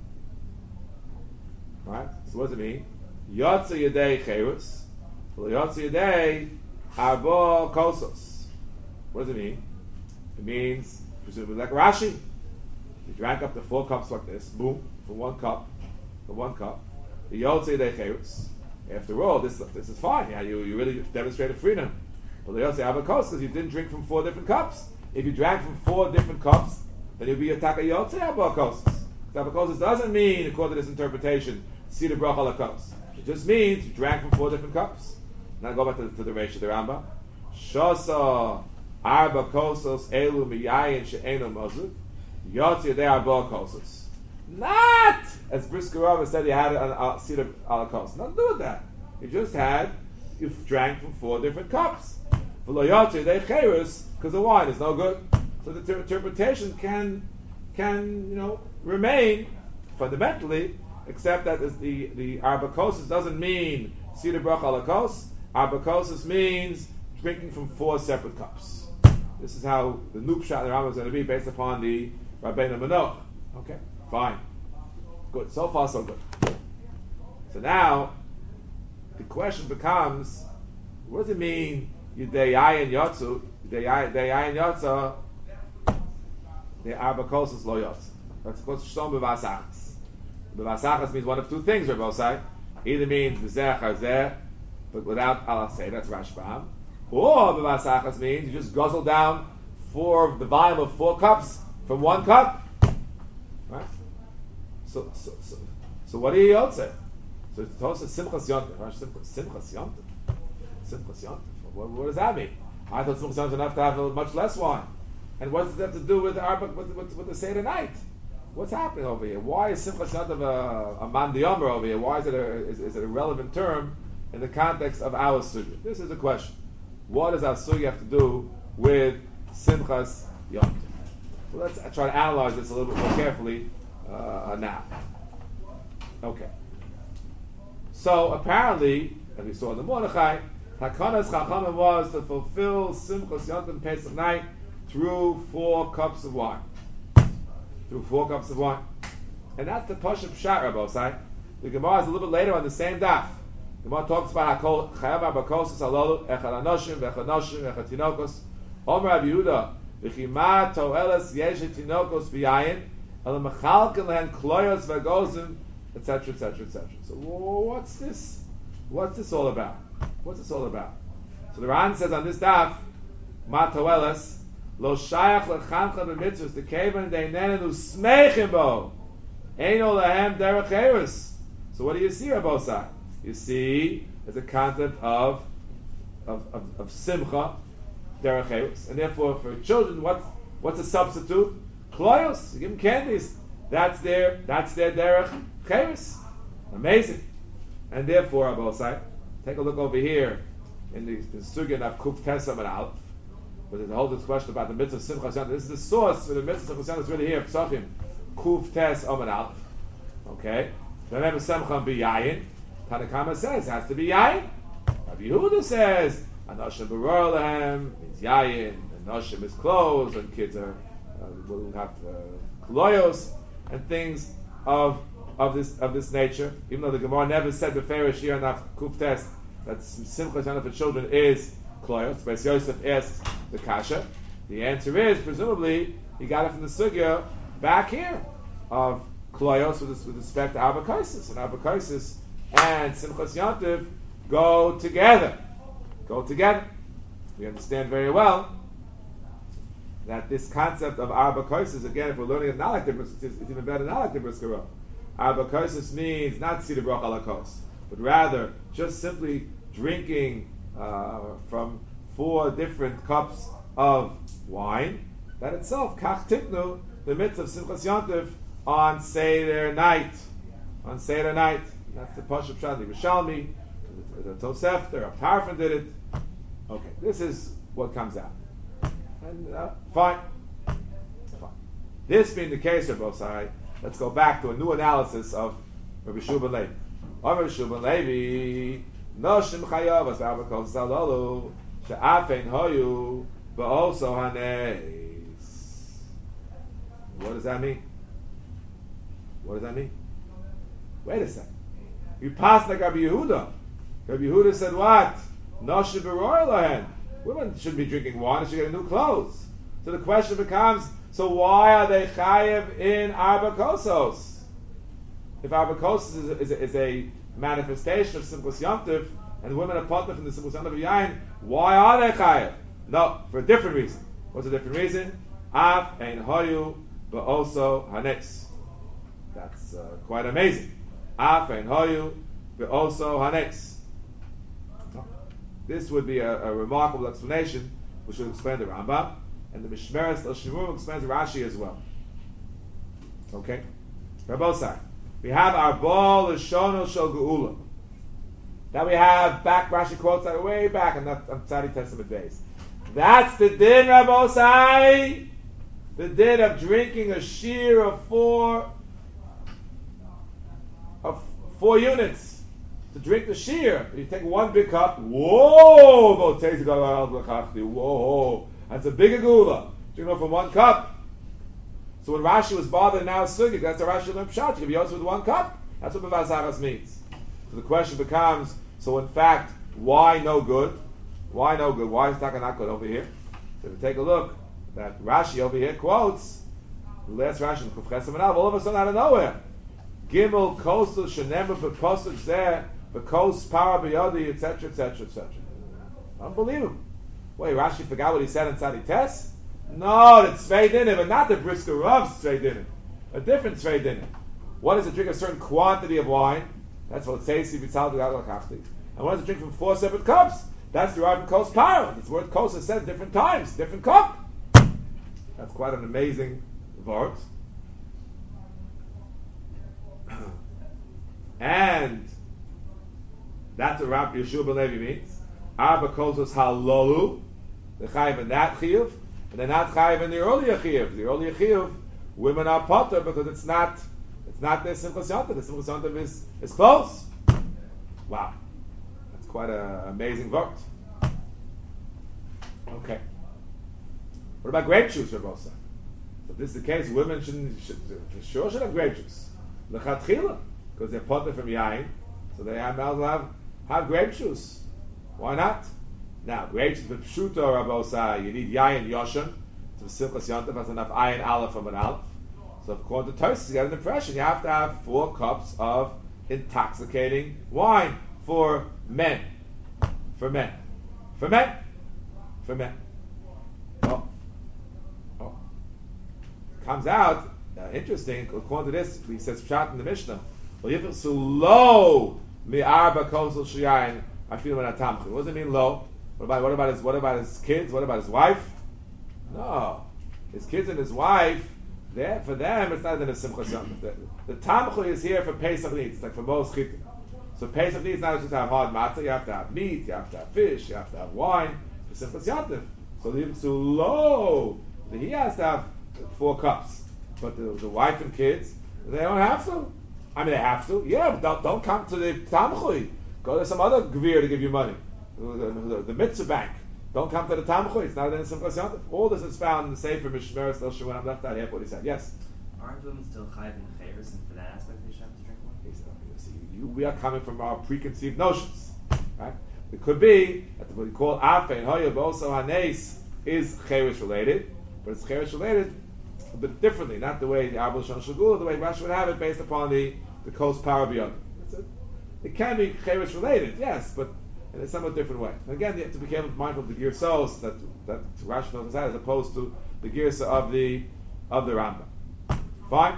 A: right? So what does it mean? Yotze yedei cherus, yotze yedei arbo kosos. What does it mean? It means presumably like Rashi. You drank up the four cups like this, boom, for one cup, for one cup. The yotze yedei cherus. After all, this this is fine. Yeah, you, you really demonstrated freedom. But the yotze arbo kosos, because you didn't drink from four different cups. If you drank from four different cups, then you'll be a taka yotze arbo kosos. Arbo kosos doesn't mean, according to this interpretation, sida bracha lakos. It just means you drank from four different cups. Now go back to, to the Reish of the Rambam. Shosa arba kosos elu miyayin she'enu mozuk yotze yedei arba kosos. Not as Briskerova said, you had a, a sida alakos. Nothing to do with that. You just had you drank from four different cups. V'lo yotze yedei cherus, because the wine is no good. So the ter- interpretation can can you know remain fundamentally. Except that is the the arbakosis doesn't mean sida bracha alakos. Arbakosis means drinking from four separate cups. This is how the nupshat in the Rambam is going to be based upon the Rabbeinu Manoach. Okay, fine, good. So far, so good. So now the question becomes: what does it mean? Yudeyayin yotzu, yudeyayin yotza, the arbakosis lo yotza. That's what's shom b'vasachas. B'vasachas means one of two things, Rabbi Osai. Either means v'zeh chazeh, but without alaseh, that's Rashbam. Or b'vasachas means you just guzzle down four, the volume of four cups from one cup. Right? So, so, so, so what do you yotze? So it's Tosa Simchas Yontif. Simchas Yontif. Simchas Yontif. What, what does that mean? I thought Simchas Yontif was enough to have much less wine. And what does that have to do with Arba, with, with, with the Seder night? What's happening over here? Why is Simchas Yontif a, a man diyomer over here? Why is it a is, is it a relevant term in the context of our sugya? This is a question. What does our sugya have to do with Simchas Yontif? So let's try to analyze this a little bit more carefully uh, now. Okay. So apparently, as we saw in the Mordechai, Takanas Chachamim was to fulfill Simchas Yontif Pesach night through four cups of wine. Through four cups of wine. And that's the Pashup Pshat, Rabbi Osai. The Gemara is a little bit later on the same daf. The Gemara talks about Hakol Chayav Abakosis Alalu Echad Anoshim Vechad Noshim Vechad Tinokos Omer Rabbi Yehuda V'chima Toeles Yesh Tinokos V'yayin Ele Mechalken Lehen Kloyos V'gozim etc etc etc. So what's this? What's this all about? What's this all about? So the Ran says on this daf Ma Toeles Lo shayach lechancha b'mitzvahs the kaven deinenu smeichim bo eino lahem derech cherus. So what do you see, Rabbi Osai? You see as a concept of of, of, of simcha derech cherus, and therefore for children, what what's a substitute? Kloyos. You give them candies. That's their that's their derech cherus. Amazing. And therefore, Rabbi Osai, take a look over here in the, the sugya of Kuf Tesam and Aleph. But there's a whole question about the mitzvah of Simchas Yontif. This is the source for the mitzvah of Simchas Yontif. It's really here. Psachim, Kuf Tes Omen Aleph. Okay. Remember Semcham B'Yayin. Tanakama says it has to be Yayin. Rabbi Yehuda says Anoshim B'Ror Lehem means Yayin. Anoshim is clothes, and kids are uh, will have uh, kloyos and things of of this of this nature. Even though the Gemara never said beferish here enough Kuf Tes that Simchas Yontif for children is kloyos. But Yosef asks the kasha. The answer is presumably he got it from the sugya back here of kloyos with, with respect to abakaisis, and abakaisis and Simchas Yontif go together. Go together. We understand very well that this concept of abakaisis, again, if we're learning it not like the bris, it's even better not like the briskara. Abakaisis means not sida bracha alakos, but rather just simply drinking uh, from four different cups of wine. That itself, kach tiknu, the mitzvah of Simchas Yontif on Seder night. On Seder night. That's the Pashup Pshat, the Yerushalmi, the Tosefta, Rav Tarfon did it. Okay, this is what comes out. And uh, fine. Fine. This being the case, Rabbi Osai, let's go back to a new analysis of Rabbi Shua Levi. Rabbi Shua Levi, Noshim Chayavas Abakos Zalolu. she'afein hoyu ba'oso hanes. What does that mean? What does that mean? Wait a second. You passed like Rabbi Yehuda. Rabbi Yehuda said what? Noshe b'roy lahen. Women shouldn't be drinking wine, they should get new clothes. So the question becomes, so why are they chayev in arba kosos? If arba kosos is, is, is a manifestation of Simchas Yom Tov, and women are partner from the Simchas Yom Tov Yain, why are they chayev? No, for a different reason. What's a different reason? Af ein hoyu ba'oso hanes. That's uh, quite amazing. Af ein hoyu ba'oso hanes. This would be a, a remarkable explanation, which will explain the Rambam, and the Mishmeres El Shimur explains Rashi as well. Okay, Rabbosai, we have our ball Lashono Shel Geula. That we have back. Rashi quotes that way back in that Tzadi Testament days. That's the din, Rabbosai. The din of drinking a shear of four of four units. To drink the shear, you take one big cup. Whoa! Whoa! That's a bigger gula. Drink it from one cup. So when Rashi was bothered now sugi, that's a Rashi learned pshat. You can be also with one cup. That's what Bevasaras means. So the question becomes: so in fact, why no good? Why no good? Why is Taka not good over here? So if you take a look, that Rashi over here quotes the last Rashi in Kuf Chesed Manav, all of a sudden out of nowhere. Gimel kosel shenemar b'posuk zeh. Because power b'yodi, et cetera, et cetera, et cetera. Unbelievable. Wait, Rashi forgot what he said in Tzadi Tes? No, the Tzvei Dinim, but not the Brisker Rav Tzvei Dinim. A different Tzvei Dinim. One is to drink a certain quantity of wine. That's what Tzeisi Vitzal D'Gal Kachti. And one is to drink from four separate cups. That's derived from Kos Power. This word Kos is said different times, different cup. That's quite an amazing word. And that's what Rabbi Yeshua ben Levi means. Arba kosos halolu, the chayiv in that chiyuv, and they're not chayiv in the earlier chiyuv. The earlier chiyuv, women are potter because it's not, it's not their simchas yom tov. The simchas yom tov is is close. Wow, that's quite an amazing word. Okay, what about grape juice, Rabbosa? If this is the case, women shouldn't should, for sure should have grape juice. Lechatchila, because they're potter from yain, so they have have. Have grape juice. Why not? Now, grape juice with pshuto Rabosai, you need yayin yoshan to simchas yontav has enough ayin aleph from an aleph. So according to Tosfos, you get an impression you have to have four cups of intoxicating wine for men. For men. For men. For men. Oh. Oh. Comes out, uh, interesting, according to this, he says pshat in the Mishnah. Well, if it's low Mi arba kosel shayin, I feel in a tamchi. What does it mean low? What about what about his what about his kids? What about his wife? No, his kids and his wife. There for them, it's not in a simchas yom. The, the tamchi is here for Pesach needs, like for most chitim. So Pesach needs not just to have hard matzah. You have to have meat. You have to have fish. You have to have wine for simchas yom. So the so low, he has to have four cups, but the, the wife and kids, they don't have to. I mean, they have to. Yeah, but don't, don't come to the Tamchui. Go to some other gvir to give you money. The, the, the mitzvah bank. Don't come to the Tamchui. It's not in the Simchas Yom Tov. All this is found in the Sefer Mishmeres El Shimon. I'm left out here. What he said. Yes.
C: Aren't women still chayiv in the chayvus, and for that aspect they should have to drink wine?
A: Exactly. See, you, we are coming from our preconceived notions, right? It could be that what we call Afein Hoya also Hanes is chayvus related, but it's chayvus related a bit differently, not the way the Abel Shon Shagula, the way Rashi would have it, based upon the the Kos Power Beyond. It. it can be chayvus related, yes, but in a somewhat different way. And again, you have to be careful, mindful of the Girsos that that Rashi knows as opposed to the Girsa of the of the Rambam. Fine,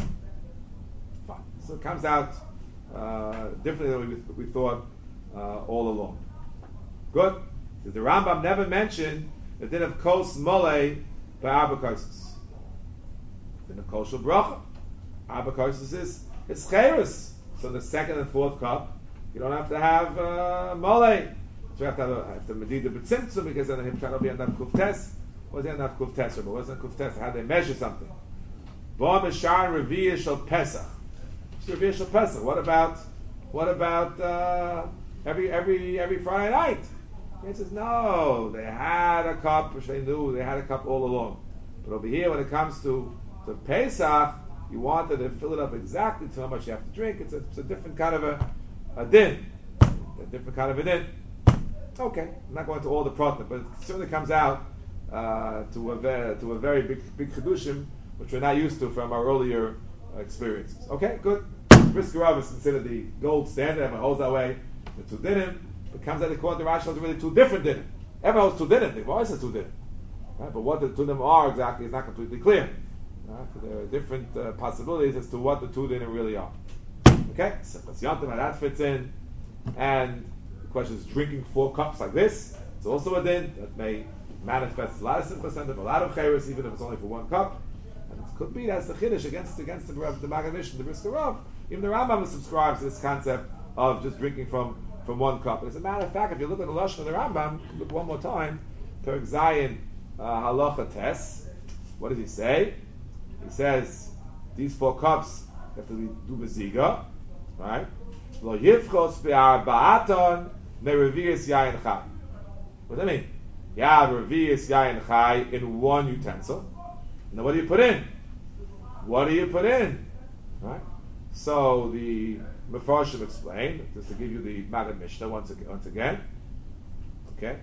A: fine. So it comes out uh, differently than we, we thought uh, all along. Good. So the Rambam never mentioned the din of Kos Mole by Arba Kosos. In the kosher bracha, Arba Kosos is it's chayrus. So in the second and fourth cup, you don't have to have uh, mole. So you have to have, a, have to medida b'tzimtzum because then him trying to be on that kuftes. What was the end of kuftes? But wasn't kuftes? How they measure something? Bo mishar reviyah shel pesach. Reviyah shel pesach. What about what about uh, every every every Friday night? He says, no, they had a cup, which they knew they had a cup all along. But over here, when it comes to, to Pesach, you wanted to fill it up exactly to how much you have to drink. It's a, it's a different kind of a, a din. A different kind of a din. Okay, I'm not going to all the pratim, but it certainly comes out uh, to a ve- to a very big big chedushim, which we're not used to from our earlier uh, experiences. Okay, good. Brisker Rav is considered the gold standard. Everyone holds that way. The two dinim. It comes out according to Rashi, it's really two different dinim. Everyone holds two dinim. They've always said two dinim. Right? But what the two dinim are exactly is not completely clear. Right? So there are different uh, possibilities as to what the two dinim really are. Okay, so Yontif, how that fits in, and the question is drinking four cups like this. It's also a din that may manifest a lot of simchas and a lot of chayros, even if it's only for one cup. And it could be that's the chiddush against against the the Magen Mishnah, the Brisker Rav. Even the Rambam subscribes to this concept of just drinking from, from one cup. And as a matter of fact, if you look at the lashon of the Rambam, look one more time, Perek Zayin uh, Halacha Tes. What does he say? He says these four cups have to be do beziga, right? Lo yifchos be'arba'aton merevius yayin chai. What does that mean? You have revius yayin chai in one utensil. Now what do you put in? What do you put in? Right? So the Mefarshim explained, just to give you the Magen Mishnah once again. Once again. Okay?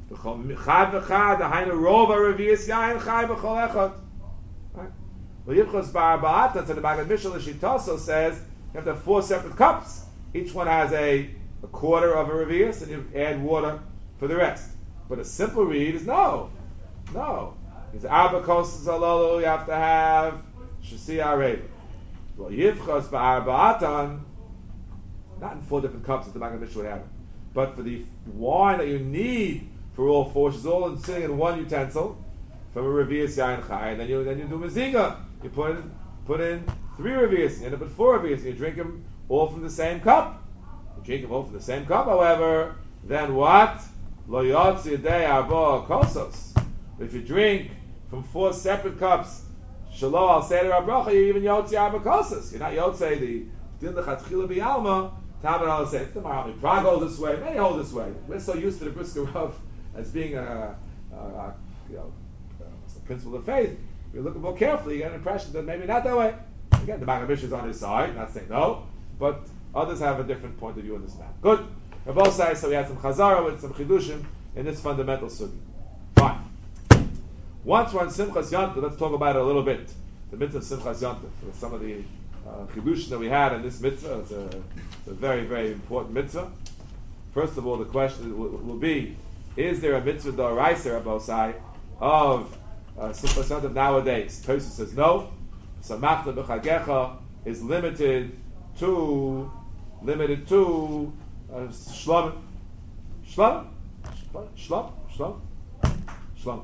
A: Right? Well, Yichos Ba'arba'ata, to the Magen Mishnah, the Shitaso says you have to have four separate cups. Each one has a, a quarter of a revius, and you add water for the rest. But a simple read is no. No. It's Arba Kosas Alolo, you have to have Shasi Areva. Well, Yivchos Ba'arba'atan, not in four different cups as the Magen Mishnah would have it, but for the wine that you need for all four, which is all sitting in one utensil, from a revius yayin chai, and then you then you do meziga. You put in put in three revius, you end up with four revius, and you drink them all from the same cup. You drink them all from the same cup, however, then what? Lo yotzi yedei arba kosos. If you drink from four separate cups, Shalo al seder abracha, you even yotzi arba kosos. You're not yotzi the din lechatchila b'yalma. Taber al seder. The Maharami Prague hold this way. Many hold this way. We're so used to the Brisker Rav as being a, a, a you know, a principle of faith. If you look more carefully, you get an impression that maybe not that way. Again, the Magen Mishnah is on his side, not saying no, but others have a different point of view on this matter. Good. On both sides, so we had some chazara with some chidushim in this fundamental sugi. Fine. Once we're on Simchas Yontif, let's talk about it a little bit. The mitzvah of Simchas Yontif, with some of the uh, chidushim that we had in this mitzvah. It's a, it's a very, very important mitzvah. First of all, the question will, will be: is there a mitzvah d'oraisa Rabosai of uh, Simchas Yontif nowadays? Tosis says no. Samachta b'chagecha is limited to limited to uh, shlom, shlom, shlom, shlom, shlom.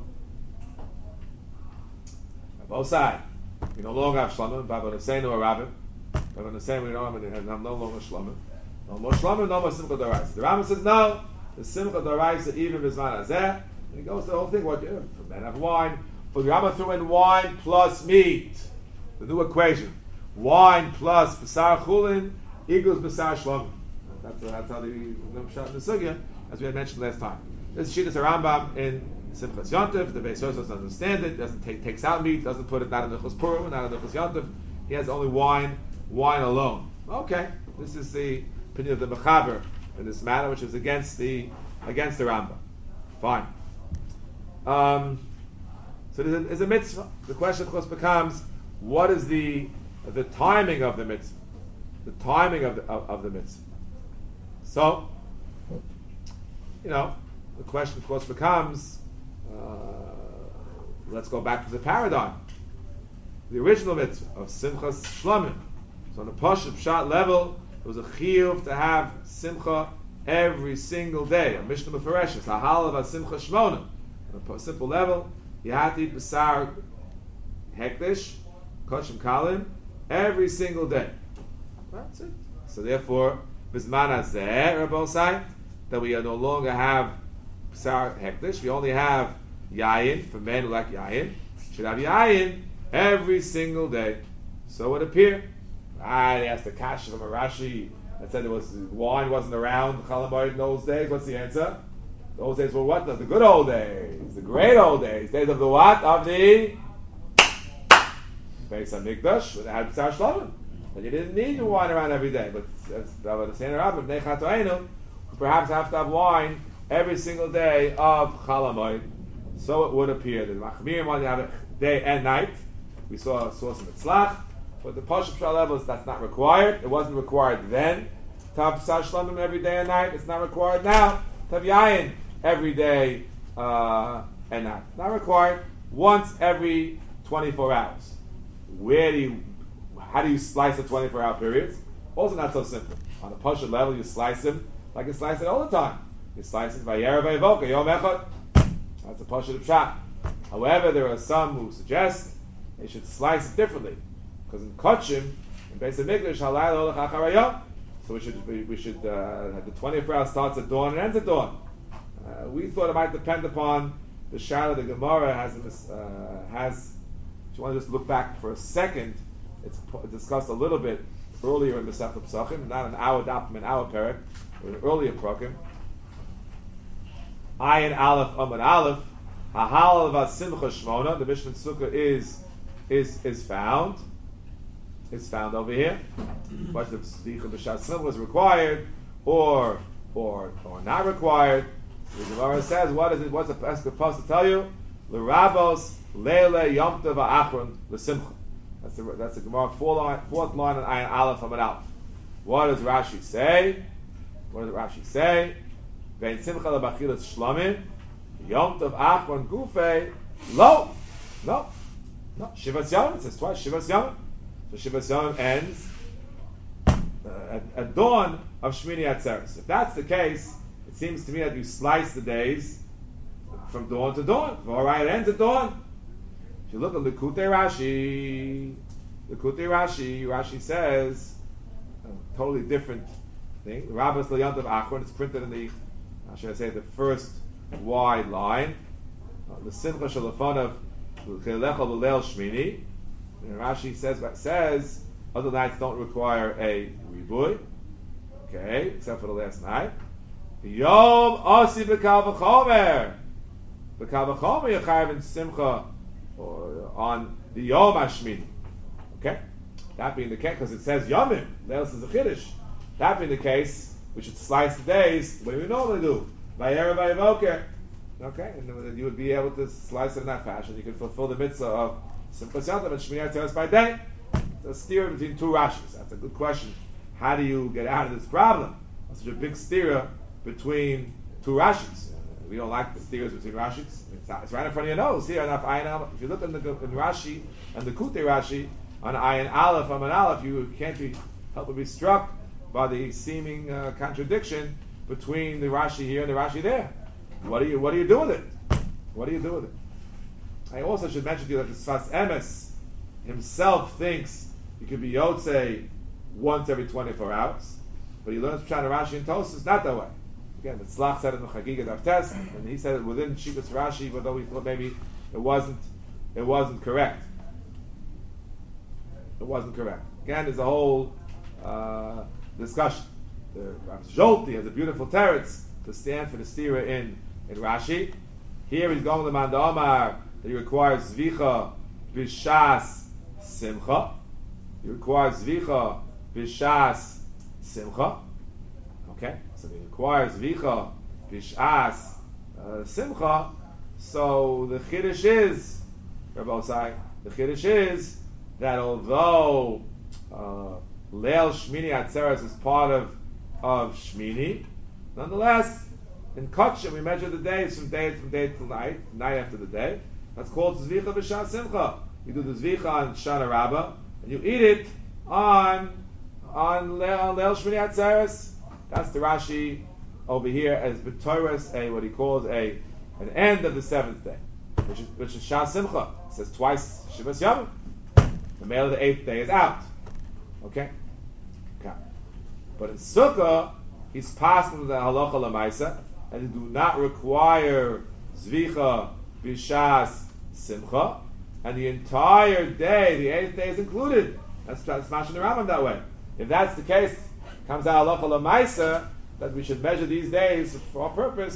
A: Rabosai, we no longer have shlomim. Baba Neseinu or Rabbim. Baba Neseinu we don't have, have no longer shlomim. No more shlomim, no more simcha d'oraisa. The Rambam says no. The simcha d'oraisa even b'zman hazeh. And he goes to the whole thing. What you for men have wine. For the Rambam threw in wine plus meat. The new equation: wine plus b'sar chulin equals b'sar shlomim. That's, that's how the shot in the sugya, as we had mentioned last time. This is Shittas Rambam in Simchas Yontif. The Beis Yosef doesn't understand it. Doesn't take takes out meat. Doesn't put it not in the Chus Purim, not in the Chus Yontif. He has only wine, wine alone. Okay, this is the opinion of the Mechaber in this matter, which is against the against the Rambam. Fine. Um, so there's a, there's a mitzvah. The question, of course, becomes: what is the the timing of the mitzvah? The timing of the of, of the mitzvah. So, you know, the question, of course, becomes: uh, let's go back to the paradigm. The original mitzvah of Simchas Shlomim. So on a Pashup Pshat level, it was a chiyuv to have Simcha every single day. A Mishnah Mefereshes, a halav a Simcha Shmona. On a simple level, you have to eat B'sar Hekdesh, Koshim Kalim, every single day. That's it. So therefore, Bizman Hazeh, Rabosai, that we no longer have B'sar Hekdesh, we only have Yayin, for men who like Yayin, should have Yayin every single day. So it would appear. Ah, they asked the Kasha from a Rashi that said there was wine wasn't around Chalamoid in those days. What's the answer? Those days were what? The good old days, the great old days, days of the what? Of the Beis Hamikdash, when they had B'sar Shlamim. But you didn't need to wine around every day. But as the Seder Rabbah, Bnei Chatoenu, perhaps have to have wine every single day of Chalamoid. So it would appear that the Machmirim want to have it day and night. We saw a source in the Tzlach, but the Pashup Shal levels, that's not required. It wasn't required then to have B'sar Shlamim every day and night. It's not required now to have Yayin every day uh, and night. Not required. Once every twenty-four hours. Where do you, how do you slice the twenty-four hour periods? Also not so simple. On a Pashup level, you slice them like you slice it all the time. You slice it by Yera Vayvoka, Yom Echad. That's a Pashup Pshat. However, there are some who suggest they should slice it differently. Because in Kotchim, in Beis Hamikdash, Halal Olach Acharayom. So we should, we, we should, uh, have the twenty-four hour starts at dawn and ends at dawn. Uh, we thought it might depend upon the Shara the Gemara has, uh, has, if you want to just look back for a second, it's discussed a little bit earlier in the Masechta Pesachim, not an hour dapim, an hour perek, but an earlier prokim. Ayin Aleph Amud Aleph, Hahal Vasimcha Shmona. The Mishnah Sukkah is is is found. Is found over here. The question of Zvicha B'Shas Simcha was required, or or or not required. The Gemara says, what is it? What's the pasuk supposed to tell you? L'Rabos Leile Yom Tov Ha'achron L'Simcha. That's the that's the Gemara fourth line, fourth line on Ayin Aleph Amud Aleph. What does Rashi say? What does Rashi say? Vein Simcha LeBachilas Shlamim Yom Tov Achron Gufei Lo No No Shivas Yom. It says twice Shivas Yom. So Shivas Yom ends uh, at, at dawn of Shmini Atzeres. If that's the case, it seems to me that you slice the days from dawn to dawn. All right, it ends at dawn. If you look at Likutei Rashi, Likutei Rashi, Rashi says a totally different thing. Rabbos L'Yom Tov Achron. It's printed in the, how should I say, the first wide line. The Simcha Shalafonav L'Chelecha L'Leil Shmini. And Rashi says says other nights don't require a ribui, okay, except for the last night. Yom Asi B'Kal V'Chomer, B'Kal V'Chomer Yechayev in Simcha, or on the Yom Hashmini. Okay, that being the case, because it says Yomim, Leil says a Chiddush. That being the case, we should slice the days. What do we normally do? Vayera Vayvoker. Okay, and then you would be able to slice it in that fashion. You can fulfill the mitzvah of Simchas Yom Tov and Shmini Atzeres by day. It's a steer between two Rashis. That's a good question. How do you get out of this problem? Such a big steer between two Rashis. Uh, we don't like the steers between Rashis. It's, not, it's right in front of your nose here. Enough Ayin. If you look in the in Rashi and the Kutei Rashi on Ayin Aleph Amud Aleph, you can't be help but be struck by the seeming uh, contradiction between the Rashi here and the Rashi there. What do you What do you do with it? What do you do with it? I also should mention to you that the Sfas Emes himself thinks you could be Yotzei once every twenty-four hours, but he learns Pshat Rashi and Tosfos not that way. Again, the Tzlach said it in the Chagiga Daf Tes, and he said it within Shitas Rashi, although he thought maybe it wasn't it wasn't correct. It wasn't correct. Again, there's a whole uh, discussion. The Rav Zolti has a beautiful teretz to stand for the stira in in Rashi. Here he's going to Manda Omar that he requires Zvicha B'Shas Simcha. He requires Zvicha B'Shas Simcha. Okay, so he requires Zvicha B'Shas uh, Simcha. So the Chiddush is, Rabbi Osai, the Chiddush is that although uh, Leil Shmini Atzeres is part of of Shmini, nonetheless, in Kotchim we measure the days from day from day till night, night after the day. That's called Zvicha B'Shas Simcha. You do the Zvicha on Shana Rabbah, and you eat it on on Leil Shmini Atzeres. That's the Rashi over here as B'Toras, a what he calls a an end of the seventh day, which is which is Shas Simcha. It says twice Shivas Yom. The male of the eighth day is out. Okay, okay. But in Sukkah, he's passed with the halacha lemaisa, and he do not require Zvicha B'Shas Simcha, and the entire day, the eighth day, is included. That's that's mashing the Rambam that way. If that's the case, comes out halacha lemaisa that we should measure these days for our purpose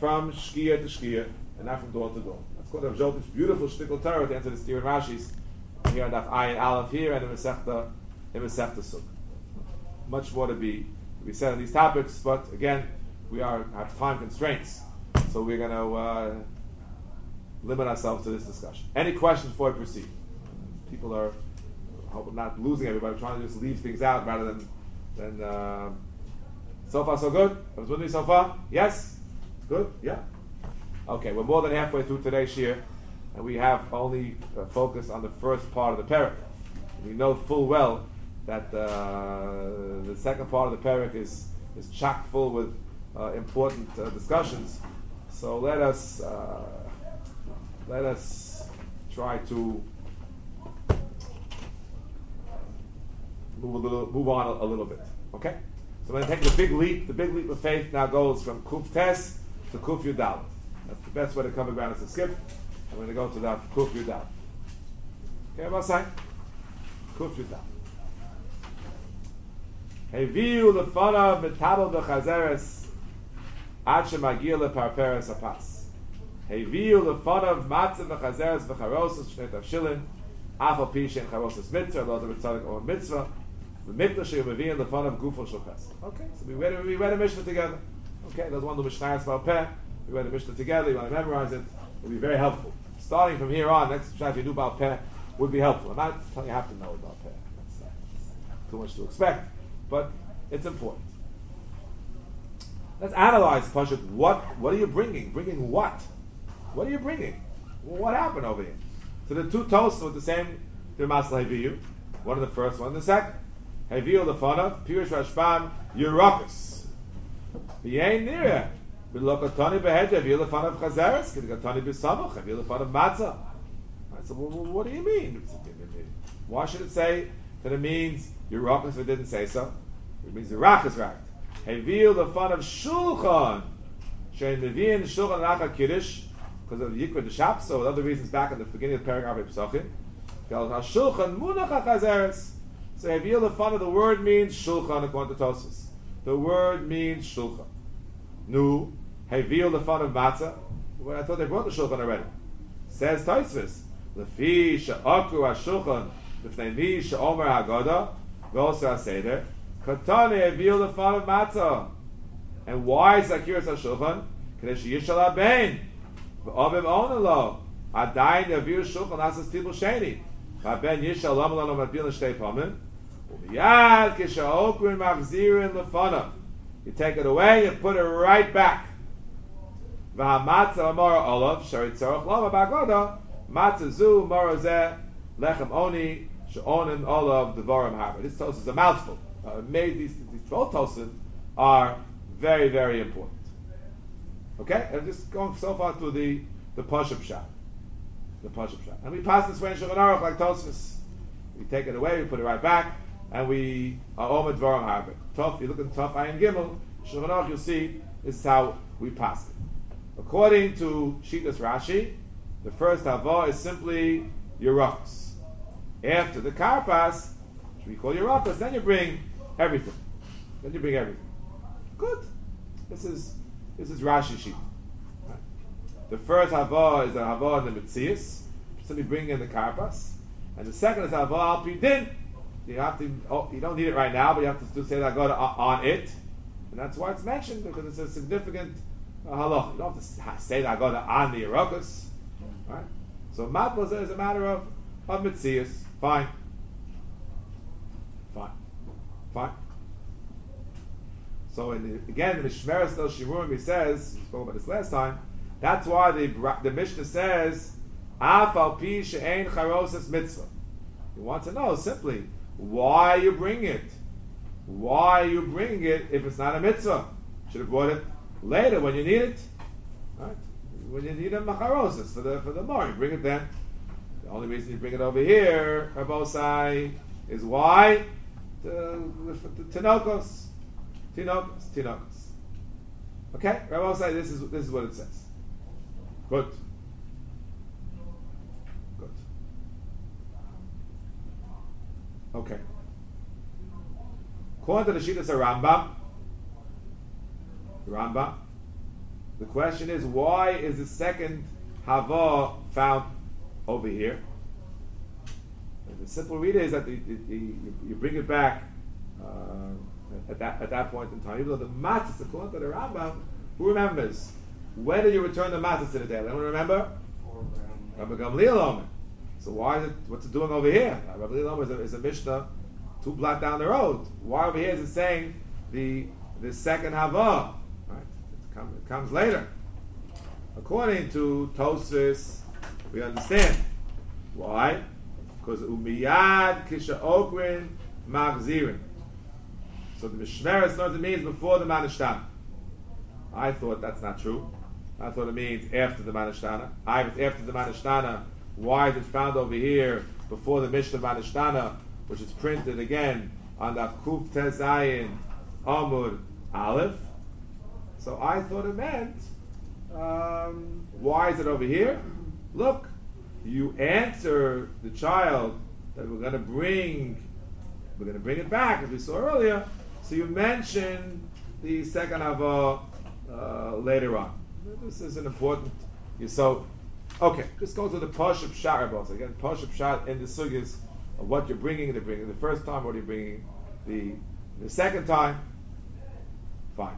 A: from Shkia to Shkia, and not from dawn to dawn. That's called Rav Zolt's beautiful shtickle Torah to answer the Steer and Rashi's here on Daf Ayin Aleph here and in Masechta in Masechta Sukkah. Much more to be to be said on these topics, but again, we are have time constraints, so we're going to uh, limit ourselves to this discussion. Any questions before we proceed? People are, I hope I'm not losing everybody, trying to just leave things out rather than than. Uh, so far, so good. Was with me so far? Yes. Good. Yeah. Okay, we're more than halfway through today's year, and we have only uh, focused on the first part of the parak. We know full well that uh, the second part of the parak is is chock full with uh, important uh, discussions. So let us uh, let us try to move a little, move on a, a little bit. Okay. So I'm going to take the big leap. The big leap of faith now goes from Kuf Tes to Kuf Yudal. That's the best way to cover ground is to skip. I'm going to go to that Kuf Yudal. Okay, what's that? Kuf Yudal. Heviu lefanav metabel b'chazeres ad shemagil leparperes apas. Heviu lefanav matzav b'chazeres v'charosos shnei tavshilin afal pi shein charosos mitzvah lo davar tzadik or mitzvah. Okay, so we read, we read a Mishnah together. Okay, there's one of the Mishnahs about Peh. We read a Mishnah together. You want to memorize it? It will be very helpful. Starting from here on, next time if you knew about Peh would be helpful. I'm not telling you have to know about Peh. That's, uh, that's too much to expect, but it's important. Let's analyze, Pashat. What what are you bringing? Bringing what? What are you bringing? Well, what happened over here? So the two toasts with the same Dirmasal Heviyu. One of the first, one of the second. Heviyu lefanav, Pirush Rashbam, Yurakus. V'yein nireh. V'lokotani behedja, Heviyu lefanav Chazeres, K'dikotani b'samach, Heviyu lefanav Matzah. So well, what do you mean? Why should it say that it means Yurakus if it didn't say so? It means Yurach is right. Heviyu lefanav Shulchan. Shein Leviin Shulchan Racha Kiddush, because of the Yikra the Shap, so with other reasons back in the beginning of the paragraph of Pesachim. Shulchan Munach HaChazeres. So Heviyu lefanav, the word means Shulchan according to Tosfos. The word means Shulchan. Nu, Heviyu lefanav Matzah. Well, I thought they brought the Shulchan already. Says Tosfos, Lefi she'akru HaShulchan B'fnei mi she'omer HaGoda V'oser HaSeder Katani Heviyu lefanav Matzah. And why is Akiras HaShulchan? K'nei she'yishal HaBein V'ovim Onelo Adayin Heviyu Shulchan Asas Tibul Sheni V'aben Yishal Lam Lano Matbil Shtei Pamim U'miyad K'she'okrin Machzirin Lefanav. You take it away and put it right back. V'hamatzah Amora Olav Shari Tzarech Lama Ba'goda Matzah Zu Mora Zeh Lechem Oni She'onim Olav Devarim Haber. This toast is a mouthful. Uh, made these, these both toasts are very, very important. Okay? And just going so far to the the Pashup Shah. The Pashup Shah. And we pass this way in Shulchan Aruch like Tosfos. We take it away, we put it right back, and we are Omer Dvarim Harbe. Tough, you look at Tough Ayin Gimel, Shulchan Aruch, you'll see this is how we pass it. According to Shitas Rashi, the first Havah is simply Yerachos. After the Karpas, which we call Yerachos, then you bring everything. Then you bring everything. Good. This is this is Rashi Shita. Right. The first Havah is a Havah in the Metzias, simply bring in the Karpas, and the second is Havah al Pidin. You have to. Oh, you don't need it right now, but you have to say that God on it, and that's why it's mentioned because it's a significant uh, halach. You don't have to say that God on the Yerachos, right? So Matmos is a matter of of Metzias. Fine, fine, fine. So in the, again, the Mishmeres Del Shimurim, he says, we spoke about this last time, that's why the the Mishnah says, Af al pi she'ein charoses mitzvah. You want to know simply why you bring it. Why you bring it if it's not a mitzvah? Should have brought it later when you need it. Right? When you need a macharoses for the for the more, you bring it then. The only reason you bring it over here, Rabosai, is why? To, to Tinokos. Tinokos, Tinokos. Okay? Rabosai, this is this is what it says. Good. Good. Okay. According to the Shittas of Rambam, Rambam, The question is, why is the second hava found over here? And the simple reader is that the, the, the, you, you bring it back uh, at that at that point in time. Even though the matzah, according to the Rambam, who remembers? When did you return the matzah to the table? Anyone remember? Rabbi Gamliel Omer. So why is it? What's it doing over here? Rabbi Gamliel Omer is a, is a Mishnah two block down the road. Why over here is it saying the the second hava? Right? It, come, it comes later. According to Tosfos, we understand why. Because umiyad kisha okrin magzirin. So the mishmeres knows it means before the manishtan. I thought that's not true. I thought it means after the manishtana. I was after the manishtana. Why is it found over here before the Mishnah manishtana, which is printed again on the Kuf Tezayin Amud Aleph? So I thought it meant, um, why is it over here? Look, you answer the child that we're going to bring, we're going to bring it back as we saw earlier. So you mention the second hava uh, later on. This is an important. So, okay, just go to the Pashup Pshat Rabos. Again, Pashup Pshat in the sugis of what you're bringing. They're bringing the first time. What are you bringing the the second time? Fine.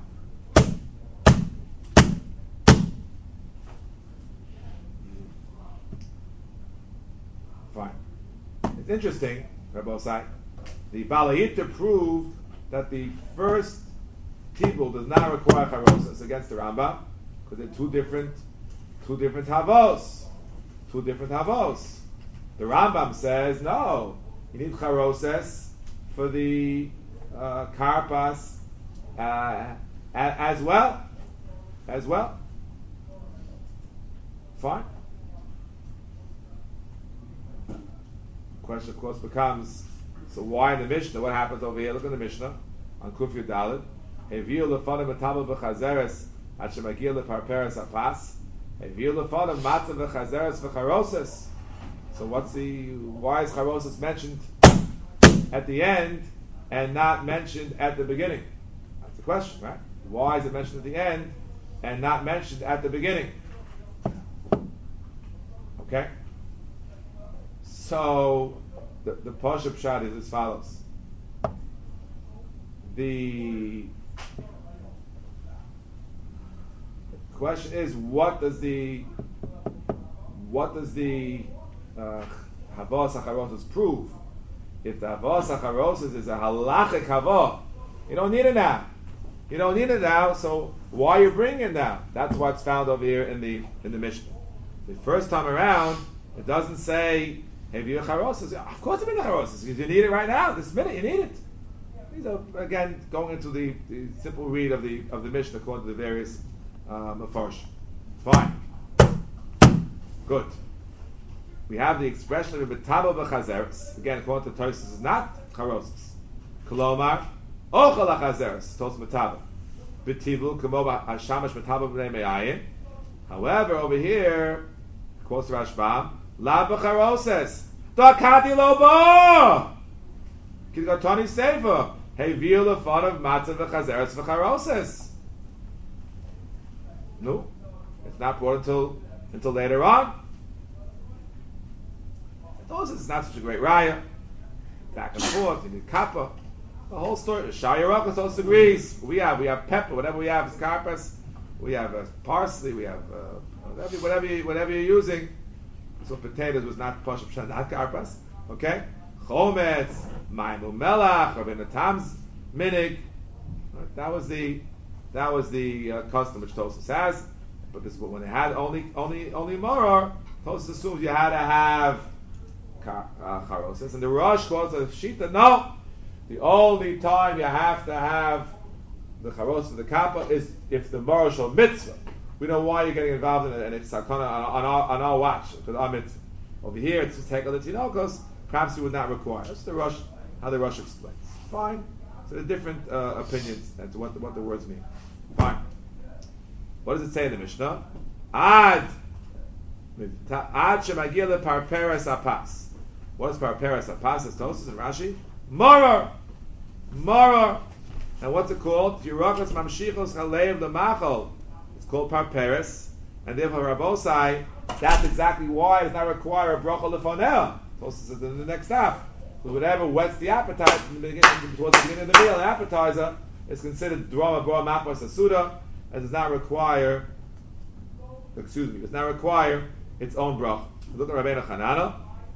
A: Fine. It's interesting, Rabosai. The Balayita proved that the first tibul does not require charosas against the Rambam because they're two different, two different havos, two different havos. The Rambam says no, you need charosas for the uh, karpas uh, as well, as well. Fine. Question, of course, becomes: so why in the Mishnah? What happens over here? Look at the Mishnah on Kuf Yud Daled. Eviu lefanim metabel b'chazeres at shemagia leparperes apas. Eviu lefanim matzah v'chazeres v'charoses. So what's the? Why is charoses mentioned at the end and not mentioned at the beginning? That's the question, right? Why is it mentioned at the end and not mentioned at the beginning? Okay. So the the Pashup Pshat is as follows. The question is, what does the what does the uh, Havas HaCharosas prove? If the Havas HaCharosas is a halachic Havah, you don't need it now. You don't need it now. So why are you bringing it now? That's what's found over here in the in the Mishnah. The first time around, it doesn't say Have you charosas? Of course, you need charosas because you need it right now. This minute, you need it. These are again going into the, the simple read of the of the Mishnah according to the various um, Mefarshim. Fine, good. We have the expression of betabo b'chazeres. Again, according to Tosfos, is not charosas. Kolomar ochel hachazeres. Tos betabo. B'tivul kamo hashamash betabo b'nei me'ayin. However, over here, quotes Rashbam, la b'charoses. Dakati lo bo. Kitgatoni sefer. Hey, v'il lefonav matzah v'chazeres v'charoses. No, it's not brought until until later on. Those is not such a great raya. Back and forth, you need kappa. The whole story. Shayarachos also agrees. We have we have pepper, whatever we have is karpas. We have uh, parsley. We have uh, whatever whatever you, whatever you're using. So potatoes was not pashup shan, not karpas. Okay, chometz, maimu melach, Rabbeinu Tam's minig. Right? That was the that was the uh, custom which Tosfos has. But this when they had only only only maror, Tosfos assumes you had to have uh, charoses, and the Rosh quotes a shita. No, the only time you have to have the charos of the kappa is if the marashal mitzvah. We know why you're getting involved in it, and it's sakana on, on, our, on our watch because our mitzvah. Over here, it's to take a because perhaps you would not require. That's the Rosh, how the Rosh explains. Fine. So there's different uh, opinions as to what the, what the words mean. Fine. What does it say in the Mishnah? Ad ad shemagil parperes apas. What is parperes apas? As Tosfos and Rashi. Maror. Maror. And what's it called? Yirakas mamshichos chalev lemachol It's called parperes, and therefore Rabosai, that's exactly why it does not require a bracha lefonel. So in the next step, so whatever whets the appetite in the beginning, towards the beginning of the meal, an appetizer, is considered drama bra machmas asuda, and does not require, excuse me, does not require its own bracha. Look at Rabbeinu Chanana.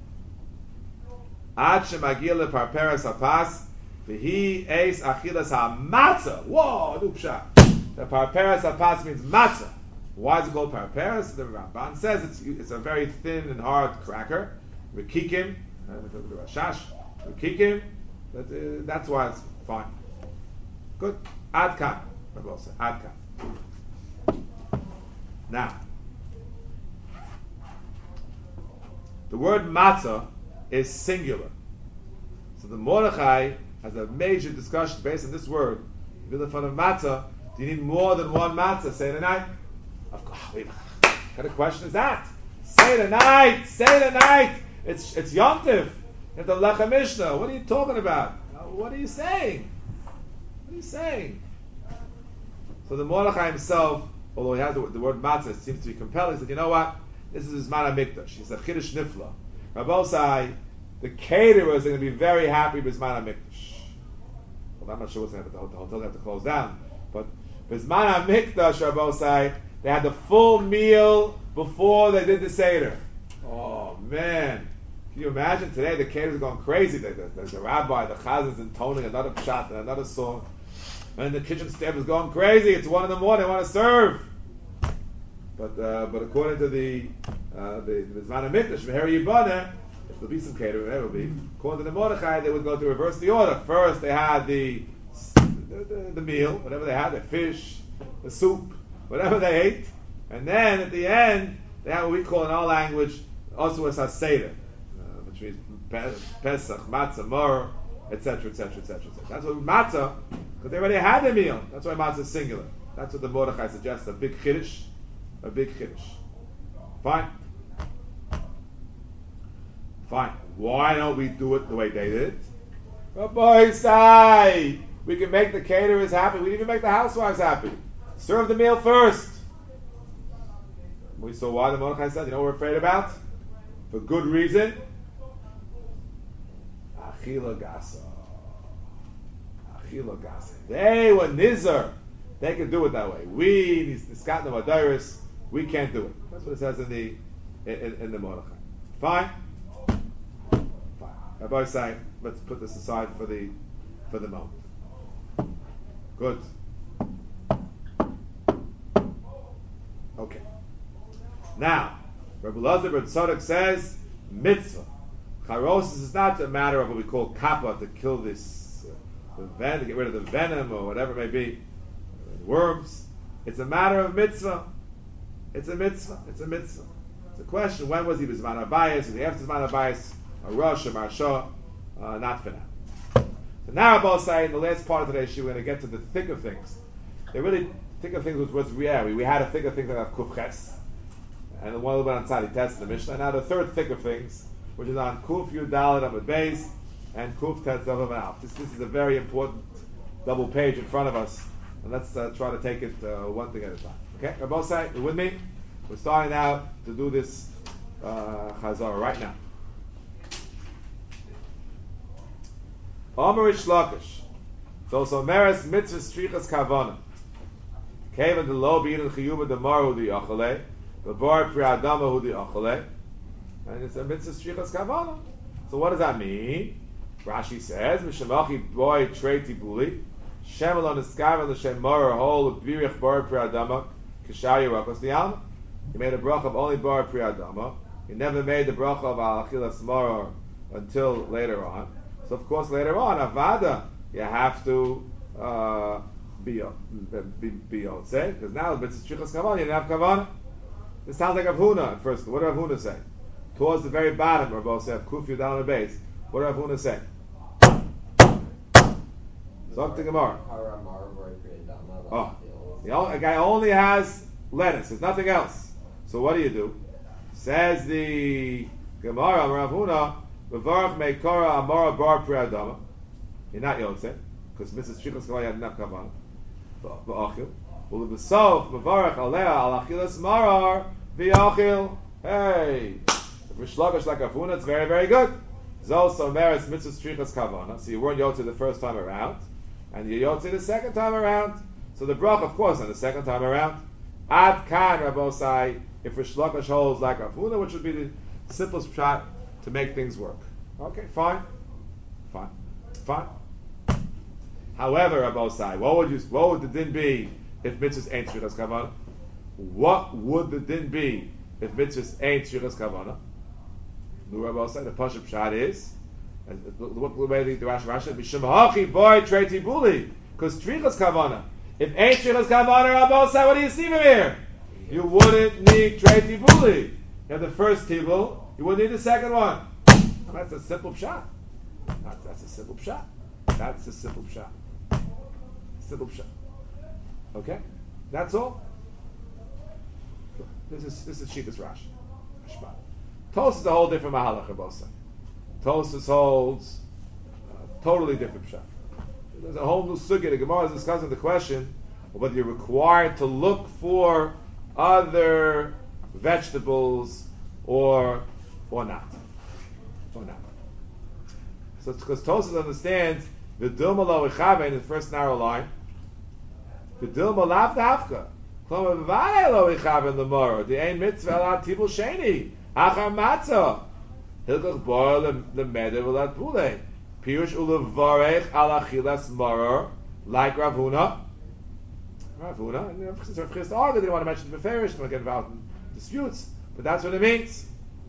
A: Ad shemagil leparperes hapas, v'hi eis achilas ha'matzah. Whoa, new pshat. The parperes hapas means matzah. Why is it called parperes? The Ramban says it's it's a very thin and hard cracker. Rekikim, uh, the Rashash, rekikim. That, uh, that's why it's fine. Good. Adkan. Adkan. Now, the word matzah is singular. So the Mordechai has a major discussion based on this word. If you're in front of matzah, do you need more than one matzah? Say the night. Of course. Wait, what kind of question is that? Say the night. Say the night. It's it's Yom Tiv. It's the Lechem Mishnah. What are you talking about? What are you saying? What are you saying? So the Mordechai himself, although he has the, the word matzah, seems to be compelling. He said, you know what? This is Zman HaMikdash. He's a Chiddush Nifla. Rabbosai, the caterers are going to be very happy with Zman HaMikdash. Well, I'm not sure what's going to happen. The hotels have to close down. But Zman HaMikdash, Rabbosai, they had the full meal before they did the Seder. Oh, man. Can you imagine? Today the caterers are going crazy. There's the, the, the rabbi, the chazan is intoning another pshat and another song. And the kitchen staff is going crazy. It's one in the morning. They want to serve. But uh, but according to the uh, the the Zman HaMikdash, V'her Yibana, if there'll be some catering, there will be. According to the Mordechai, they would go to reverse the order. First, they had the the, the the meal, whatever they had, the fish, the soup, whatever they ate, and then at the end, they had what we call in our language also as haseder, which means Pesach, matzah, mor, et cetera, et cetera, et cetera. That's what matzah, because they already had the meal. That's why matzah is singular. That's what the Mordechai suggests, a big chiddush, a big chiddush. Fine. Fine. Why don't we do it the way they did it? Rabbi say we can make the caterers happy. We can even make the housewives happy. Serve the meal first. We saw why the Mordechai said, you know what we're afraid about? For good reason. Achila Gasa. Achila Gasa. They were nizar. They can do it that way. We, Niskat Namadiris, we can't do it. That's what it says in the in, in the Mordechai. Fine? Fine. Rabbi say, let's put this aside for the for the moment. Good. Okay. Now, Rabbi Lazar ben Tzadok says, mitzvah. Charosis is not a matter of what we call kappa, to kill this uh, the venom, to get rid of the venom or whatever it may be, worms. It's a matter of mitzvah. It's a mitzvah. It's a mitzvah. It's a question, when was he Bizman HaBayis? Was he after Bizman HaBayis? A Rosh, a Marsha? Uh, not for now. So now I'll say, in the last part of today's show, we're going to get to the thick of things. The really thick of things was, was yeah, we, we had a thick of things that have Kuf Ches. And the one little bit on Tzadi Tetz in the Mishnah. Now the third thick of things, which is on Kuf Yud Dalet Amud Beis and Kuf Tetz Zav Alf. This this is a very important double page in front of us, and let's uh, try to take it uh, one thing at a time. Okay, Rabosai, you with me? We're starting now to do this uh, Chazara right now. Omer Ish Lakish. So so Meres Mitzvah Strichas Kavana. Kevin the Lo B'Yin Chiyuva the Maru the Achale. The bar priadama hu di achale, and it's a mitzvah strichas kavana. So what does that mean? Rashi says, "Mishamachi boy treiti buli, shemelon eskaven l'shem mara hol birich bar priadama kishari rakos dialma." He made a bracha of only bar priadama. He never made the bracha of al achilas mara until later on. So of course later on, avada, you have to uh, be be be say because now the mitzvah strichas kavana, you don't have kavana. This sounds like Avhuna at first. What did Avhuna say? Towards the very bottom, Rabbi said, Kufi down the base. What did Avhuna say? Talk to Gemara. Oh, the only, a guy only has lettuce. There's nothing else. So what do you do? Says the Gemara, Ravhuna, Vavarach Meikora Amara Bar Priadama. You're not Yotze, because Missus Shikos Kavaya had not Kavan. V'achil. Ulubasov Mavarach Alea Al Achilas Marar V'Yachil. Hey, Rish Lakish like Afuna, it's very very good. Zol Someres Mitzvah Strichas Kavana. So you weren't Yotze the first time around, and you Yotze the second time around. So the brach, of course, on the second time around. Ad Kan Rabosai. If Rish Lakish holds like Afuna, which would be the simplest shot to make things work. Okay, fine, fine, fine. However, Rabosai, what would you? What would the din be if mitzvahs ain't Strichas Kavana? What would the din be if mitzvahs ain't Strichas Kavana? The Rabosai, the Pashup shot is, look the way the Rashi Rashi, Mishum Hachi Boy Treiti Buli, because Strichas Kavana. If ain't Strichas Kavana, Rabosai, what do you see from here? You wouldn't need Treiti Buli. You have the first tibul, you wouldn't need the second one. That's a simple shot. That's, that's a simple shot. That's a simple shot. Simple shot. Okay? That's all. This is this is Shitas Rashi. Shema. Tosfos is a whole different mahalach Rabosai. Tosfos holds a totally different shot. There's a whole new sugya. The Gemara is discussing the question of whether you're required to look for other vegetables or or not. Or not. So it's because Tosfos understands the Dilma lo Ichave in the first narrow line. The Dilma lav dafka. Kloma v'vayeh lo Ichave in the Mora. The ein mitzvah ala tibul sheni. Achar matzah. Hilkach bar lemeder v'lat pule. Pirush ulevarech ala chilas Mora. Like Rav Huna. Rav Huna. And Rav Chisda argued, they didn't want to mention the Beferish, they want to get involved in disputes. But that's what it means.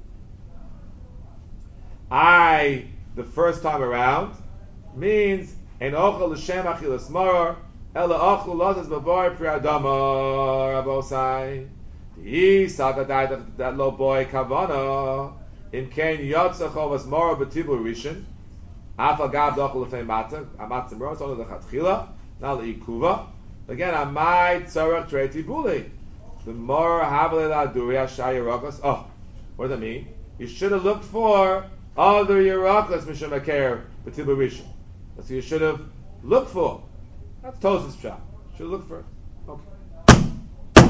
A: I, the first time around, means ein ochel l'shem achilas maror ela ochel lozes b'boy pri adama Rabosai. Yi sagadai that lo boy kavana in kain yotza chovas maror b'tibur rishon afal gav dochel l'fei matzah amatzah maror it's only the chatchila now l'ikuva again amai tzarech treiti buli the maror havle l'aduri hashai yerokos. Oh, what does that mean? You should have looked for other Yerakos Mishum Aker B'Tibur Rishon. That's what you should have looked for. That's Tosfos shot. Should have looked for it.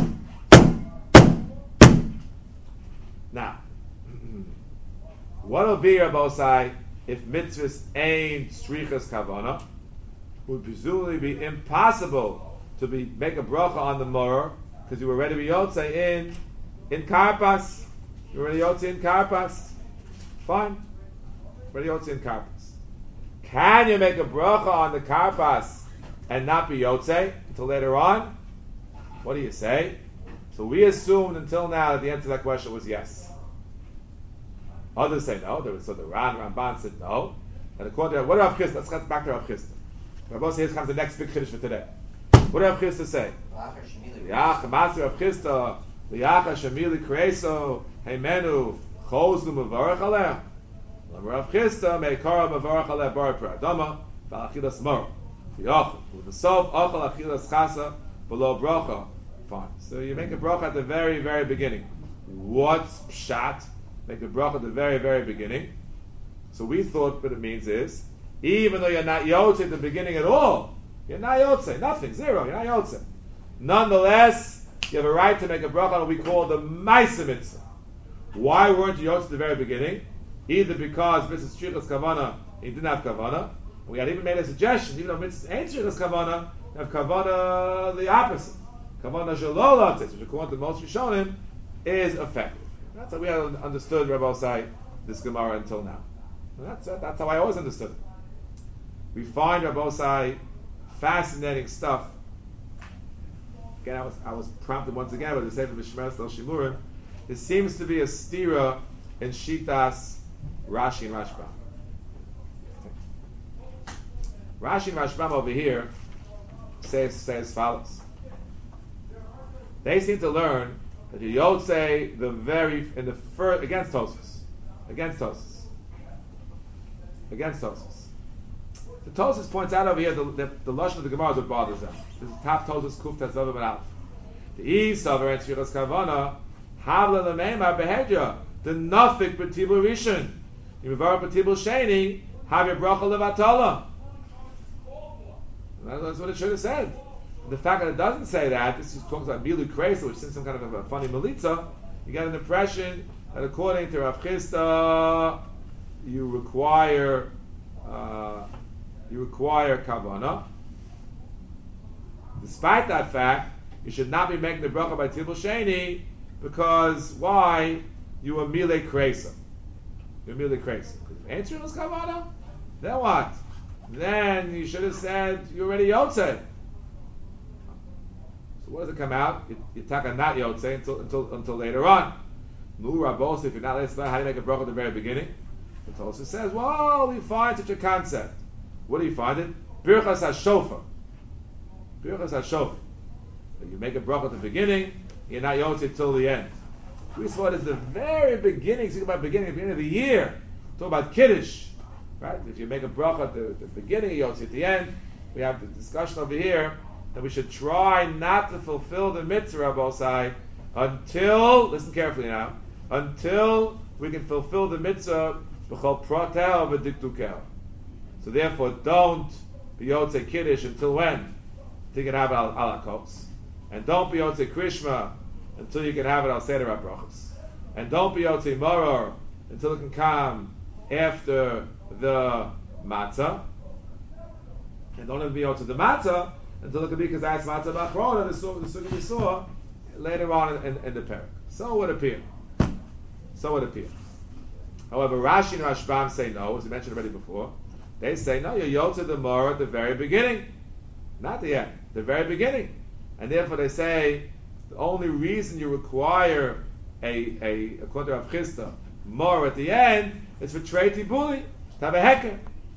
A: Okay. Now, what will be Rabosai if mitzvahs ain't strichas kavana? Would presumably be impossible to be make a bracha on the moror because you were ready to be yotze in in karpas. You were ready yotze in karpas. Fine. Ready yotze in karpas. Can you make a bracha on the karpas and not be yotze until later on? What do you say? So we assumed until now that the answer to that question was yes. Others say no. There was, so the Ran Ramban said no. And according to what did Rav Chisda? Let's get back to Rav Chisda. Rav here comes the next big chiddush for today. What did Rav Chisda say? Yach Master Rav Chisda Liyacha Shemili Kreso Heimenu Choznu Mevarach Aleh. Rav Chisda Meikara Mevarach Aleh Bar Pradama V'Achilas Mor V'Yochel V'Sof Ochel Achilas Chasa Below Bracha. Fine. So you make a bracha at the very, very beginning. What's pshat? Make a bracha at the very, very beginning. So we thought what it means is, even though you're not yotze at the beginning at all, you're not yotze, nothing, zero, you're not yotze. Nonetheless, you have a right to make a bracha on what we call the Ma'aseh Mitzvah. Why weren't you yotze at the very beginning? Either because Mitzvah Strichas Kavana, you didn't have Kavana. We had even made a suggestion, even though Mitzvah ain't Strichas Kavana, you have Kavana the opposite. Kavana Shalol Latzis, which according to most Rishonim, is effective. That's how we had understood Rabbi Sai this Gemara until now. And that's uh, that's how I always understood it. We find Rabbi Sai fascinating stuff. Again, I was I was prompted once again by the Sefer B'Shmeres Del Shimurim. There seems to be a stira in Shitas Rashi and Rashbam. Rashi and Rashbam over here say, say as follows. They seem to learn that the Yotze the very in the first against Tosfos, against Tosfos, against Tosfos. The Tosfos points out over here the, the, the lashon of the Gemara is what bothers them. This is top Tosfos Kuf Tetzavim and Alf. The E Savar and Shiras Kavana Havla Lemeimar Behedya the Nafik B'Tibul Rishon Yimivar B'Tibul Sheni Have your Bracha Levatala. That's what it should have said. The fact that it doesn't say that, this is talking about milu kresa, which is some kind of a funny militza, you get an impression that according to Rav Chisda, you require uh, you require kavana. Despite that fact, you should not be making the bracha by tibul sheni, because why? You are mile kresa. You're mile kresa. Answering was kavana. Then what? Then you should have said you already yotze. So what does it come out? You, you taka not yotze until until until later on. Mu Rabos, if you're not listening, how do you make a bracha at the very beginning? The Tosfos says, well, we find such a concept. What do you find it? Birchas HaShofar. Birchas HaShofar. You make a bracha at the beginning, you're not yotze till the end. We saw it as the very beginning, think about beginning, the beginning of the year. Talk about Kiddush. Right? If you make a bracha at the, the beginning, yotze at the end, we have the discussion over here that we should try not to fulfill the mitzvah, Rabbosai, until, listen carefully now, until we can fulfill the mitzvah b'chol pratel v'dikdukel. So therefore, don't be yotze kiddush until when? Until you can have it al alakos, and don't be yotze krishma until you can have it al seder habrachos, and don't be yotze maror until it can come after the matzah, and don't even be yotze the matzah until it can be kazayas matzah b'achrona, the sukkah we saw later on in, in, in the parak. So it would appear. So it appears. However, Rashi and Rashbam say no, as we mentioned already before. They say no, you're yotze the Mor at the very beginning, not the end, the very beginning, and therefore they say the only reason you require a a according to Rav Chisda Mor at the end is for trei tibuli to have a heker.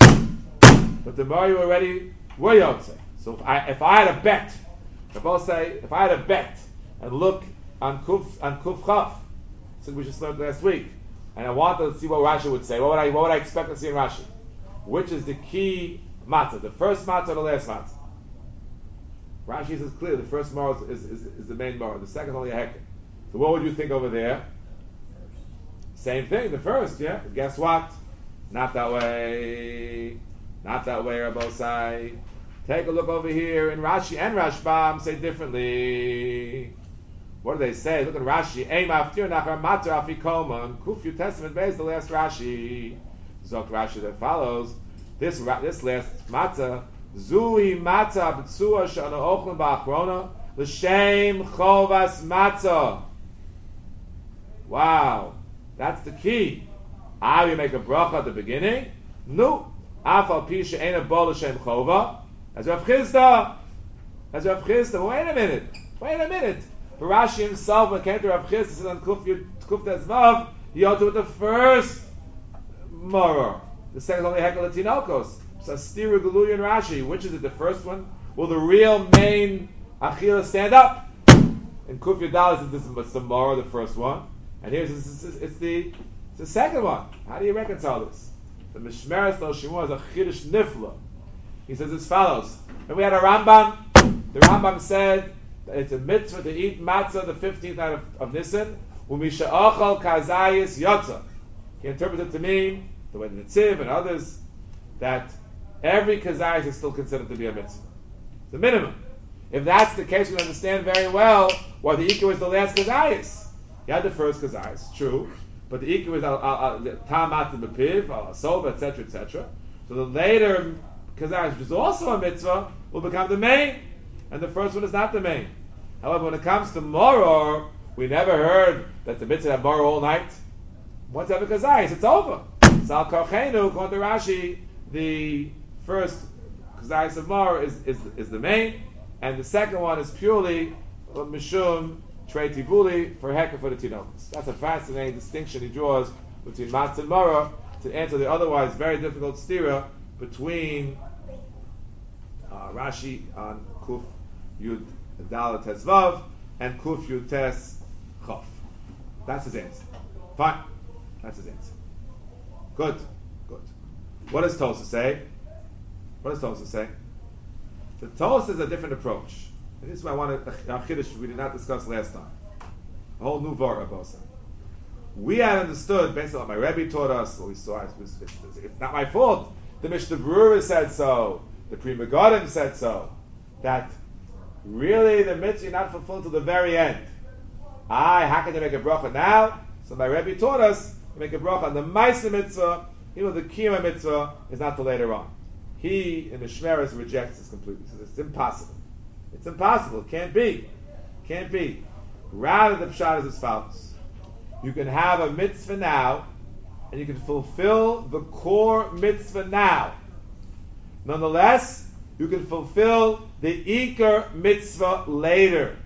A: But the Mor you already were yotze. So if I if I had a bet, if I'll say if I had a bet and look on kuf on kuf chaf. So we just learned last week, and I wanted to see what Rashi would say. What would I, what would I expect to see in Rashi? Which is the key matzah? The first matzah or the last matzah? Rashi says clear. The first matzah is, is, is the main matzah. The second is only a heker. So what would you think over there? Same thing. The first, yeah. But guess what? Not that way. Not that way, Rabbosai. Take a look over here in Rashi and Rashbam say differently. What do they say? Look at Rashi. Aim after nachar matzah afikoman. Kufyu Testament based the last Rashi. Zok Rashi that follows. This this last matzah. Zui matzah b'tzua shana ochlen ba'achrona l'shem chovas matzah. Wow, that's the key. Ah, you make a bracha at the beginning. No, afal pisha ain't a bol l'shem chova. As Rav Chisda. As Rav Chisda. Wait a minute. Wait a minute. For Rashi himself, when it came to Rav Chisda, said on Kuf Tezvav, he yotze with the first moror. The second is only Hekel Tinokos. So Stira Geluya and Rashi. Which is it? The first one? Will the real main Achila stand up? In Kuf Yudal, this is the moror, the first one. And here's it's, it's, it's the it's the second one. How do you reconcile this? The Mishmeres Lo Shimua is a Chiddush Nifla. He says as follows. And we had a Rambam. The Rambam said it's a mitzvah to eat matzah the fifteenth night of, of Nisan. Umisha ochal kazayis yotza. He interprets it to mean, the way the Netziv and others, that every kazayis is still considered to be a mitzvah. The minimum. If that's the case, we understand very well why the Ikka was the last kazayis. You had the first kazayis, true, but the Ikka was tam matzah bepiv, soba, et cetera, et cetera. So the later kazayis, which is also a mitzvah, will become the main. And the first one is not the main. However, when it comes to moror, we never heard that the mitzvah had moror all night. Once you have a kazayis, it's over. Sal Korchenu, according to Rashi, the first kazayis of moror is, is, is the main, and the second one is purely mishum trei tibuli for heker for the tinokus. That's a fascinating distinction he draws between matzah and moror to answer the otherwise very difficult stira between uh, Rashi on Kuf Yud Dalet Tezvav and Kuf Yud Tes Chof. That's his answer. Fine. That's his answer. Good. Good. What does Tosfos say? What does Tosfos say? The Tosfos is a different approach. And this is what I wanted, a chiddush we did not discuss last time. A whole new vara about it. We had understood, based on what my Rebbe taught us, what we saw, it's, it's, it's, it's not my fault. The Mishnah Berurah said so. The Pri Megadim said so. That really the mitzvah you're not fulfilled to the very end. I, how can you make a bracha now? So my Rebbe taught us to make a bracha on the Maisa mitzvah, even though the Kiyama mitzvah is not till later on. He, in the Shmeres, rejects this completely. He says it's impossible. It's impossible. It can't be. Can't be. Rather, the pshat is as follows. You can have a mitzvah now, and you can fulfill the core mitzvah now. Nonetheless, you can fulfill the Iker mitzvah later.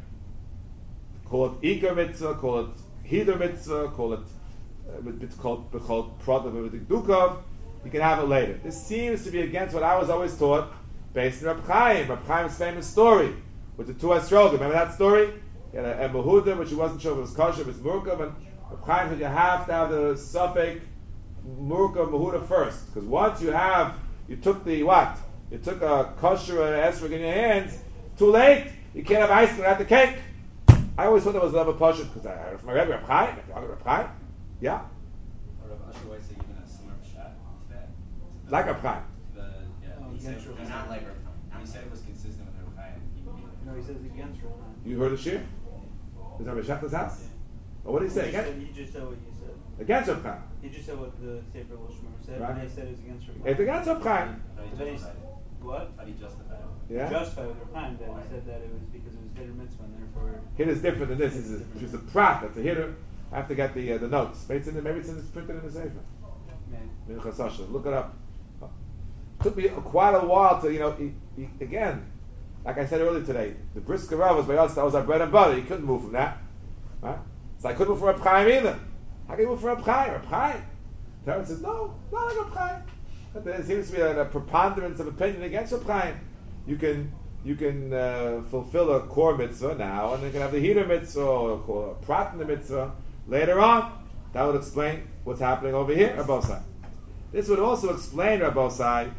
A: Call it Iker mitzvah, call it Hider mitzvah, call it uh, it's called called Pradav Dukov. You can have it later. This seems to be against what I was always taught, based on Reb Chaim. Reb Chaim's famous story with the two Esrogim. Remember that story? He had a Behuda, which he wasn't sure if it was kosher, if it's Murkav, and Reb Chaim said you have to have the Suffolk Murkav Behuda first, because once you have, you took the what? You took a kosher esrog in your hands. Too late. You can't have ice cream without the cake. I always thought that was a level pashut because I heard it from my Rebbe Reb Chaim. Reb Chaim, yeah.
C: Or Reb Asher Weiss even a similar shot to that.
A: Like Reb Chaim.
C: The yeah,
D: Oh,
C: he said
D: against Reb
C: it was
D: Chaim.
C: not like Reb Chaim. He said it was consistent with Reb Chaim. He would be like,
D: No, he says against Reb Chaim.
A: You heard the shir? Is that Meshachta's house? Or what did he say?
D: He just,
A: Against,
D: said, he just said what you said.
A: against Reb Chaim.
D: He just said what the Sefer Lishmer said,
A: Right.
D: and they said it was against Reb Chaim.
A: It's against Reb Chaim.
C: how he
D: But they
C: justified it.
D: What?
C: How he justified it.
A: Yeah.
D: Justified with Reb Chaim that he said that it was because it was Hider Mitzvah, and therefore...
A: Hit is different than this. This is just a prat. That's a hitter. I have to get the uh, the notes. Maybe it's in the, maybe it's in, it's printed in the Sefer.
D: Man.
A: Minchas Hashem. Look it up. Took me quite a while to, you know, he, he, again, like I said earlier today, the brisker Rav was by us, that was our bread and butter. He couldn't move from that. Right? So I couldn't move from Reb Chaim either. How can you move from Reb Chaim? Reb Chaim. Terence says, no, not like Reb Chaim. But there seems to be a, a preponderance of opinion against Reb Chaim. You can you can uh, fulfill a core mitzvah now, and then you can have the heater mitzvah or a prat in the mitzvah later on. That would explain what's happening over here, Rabbosai. This would also explain, Rabbosai,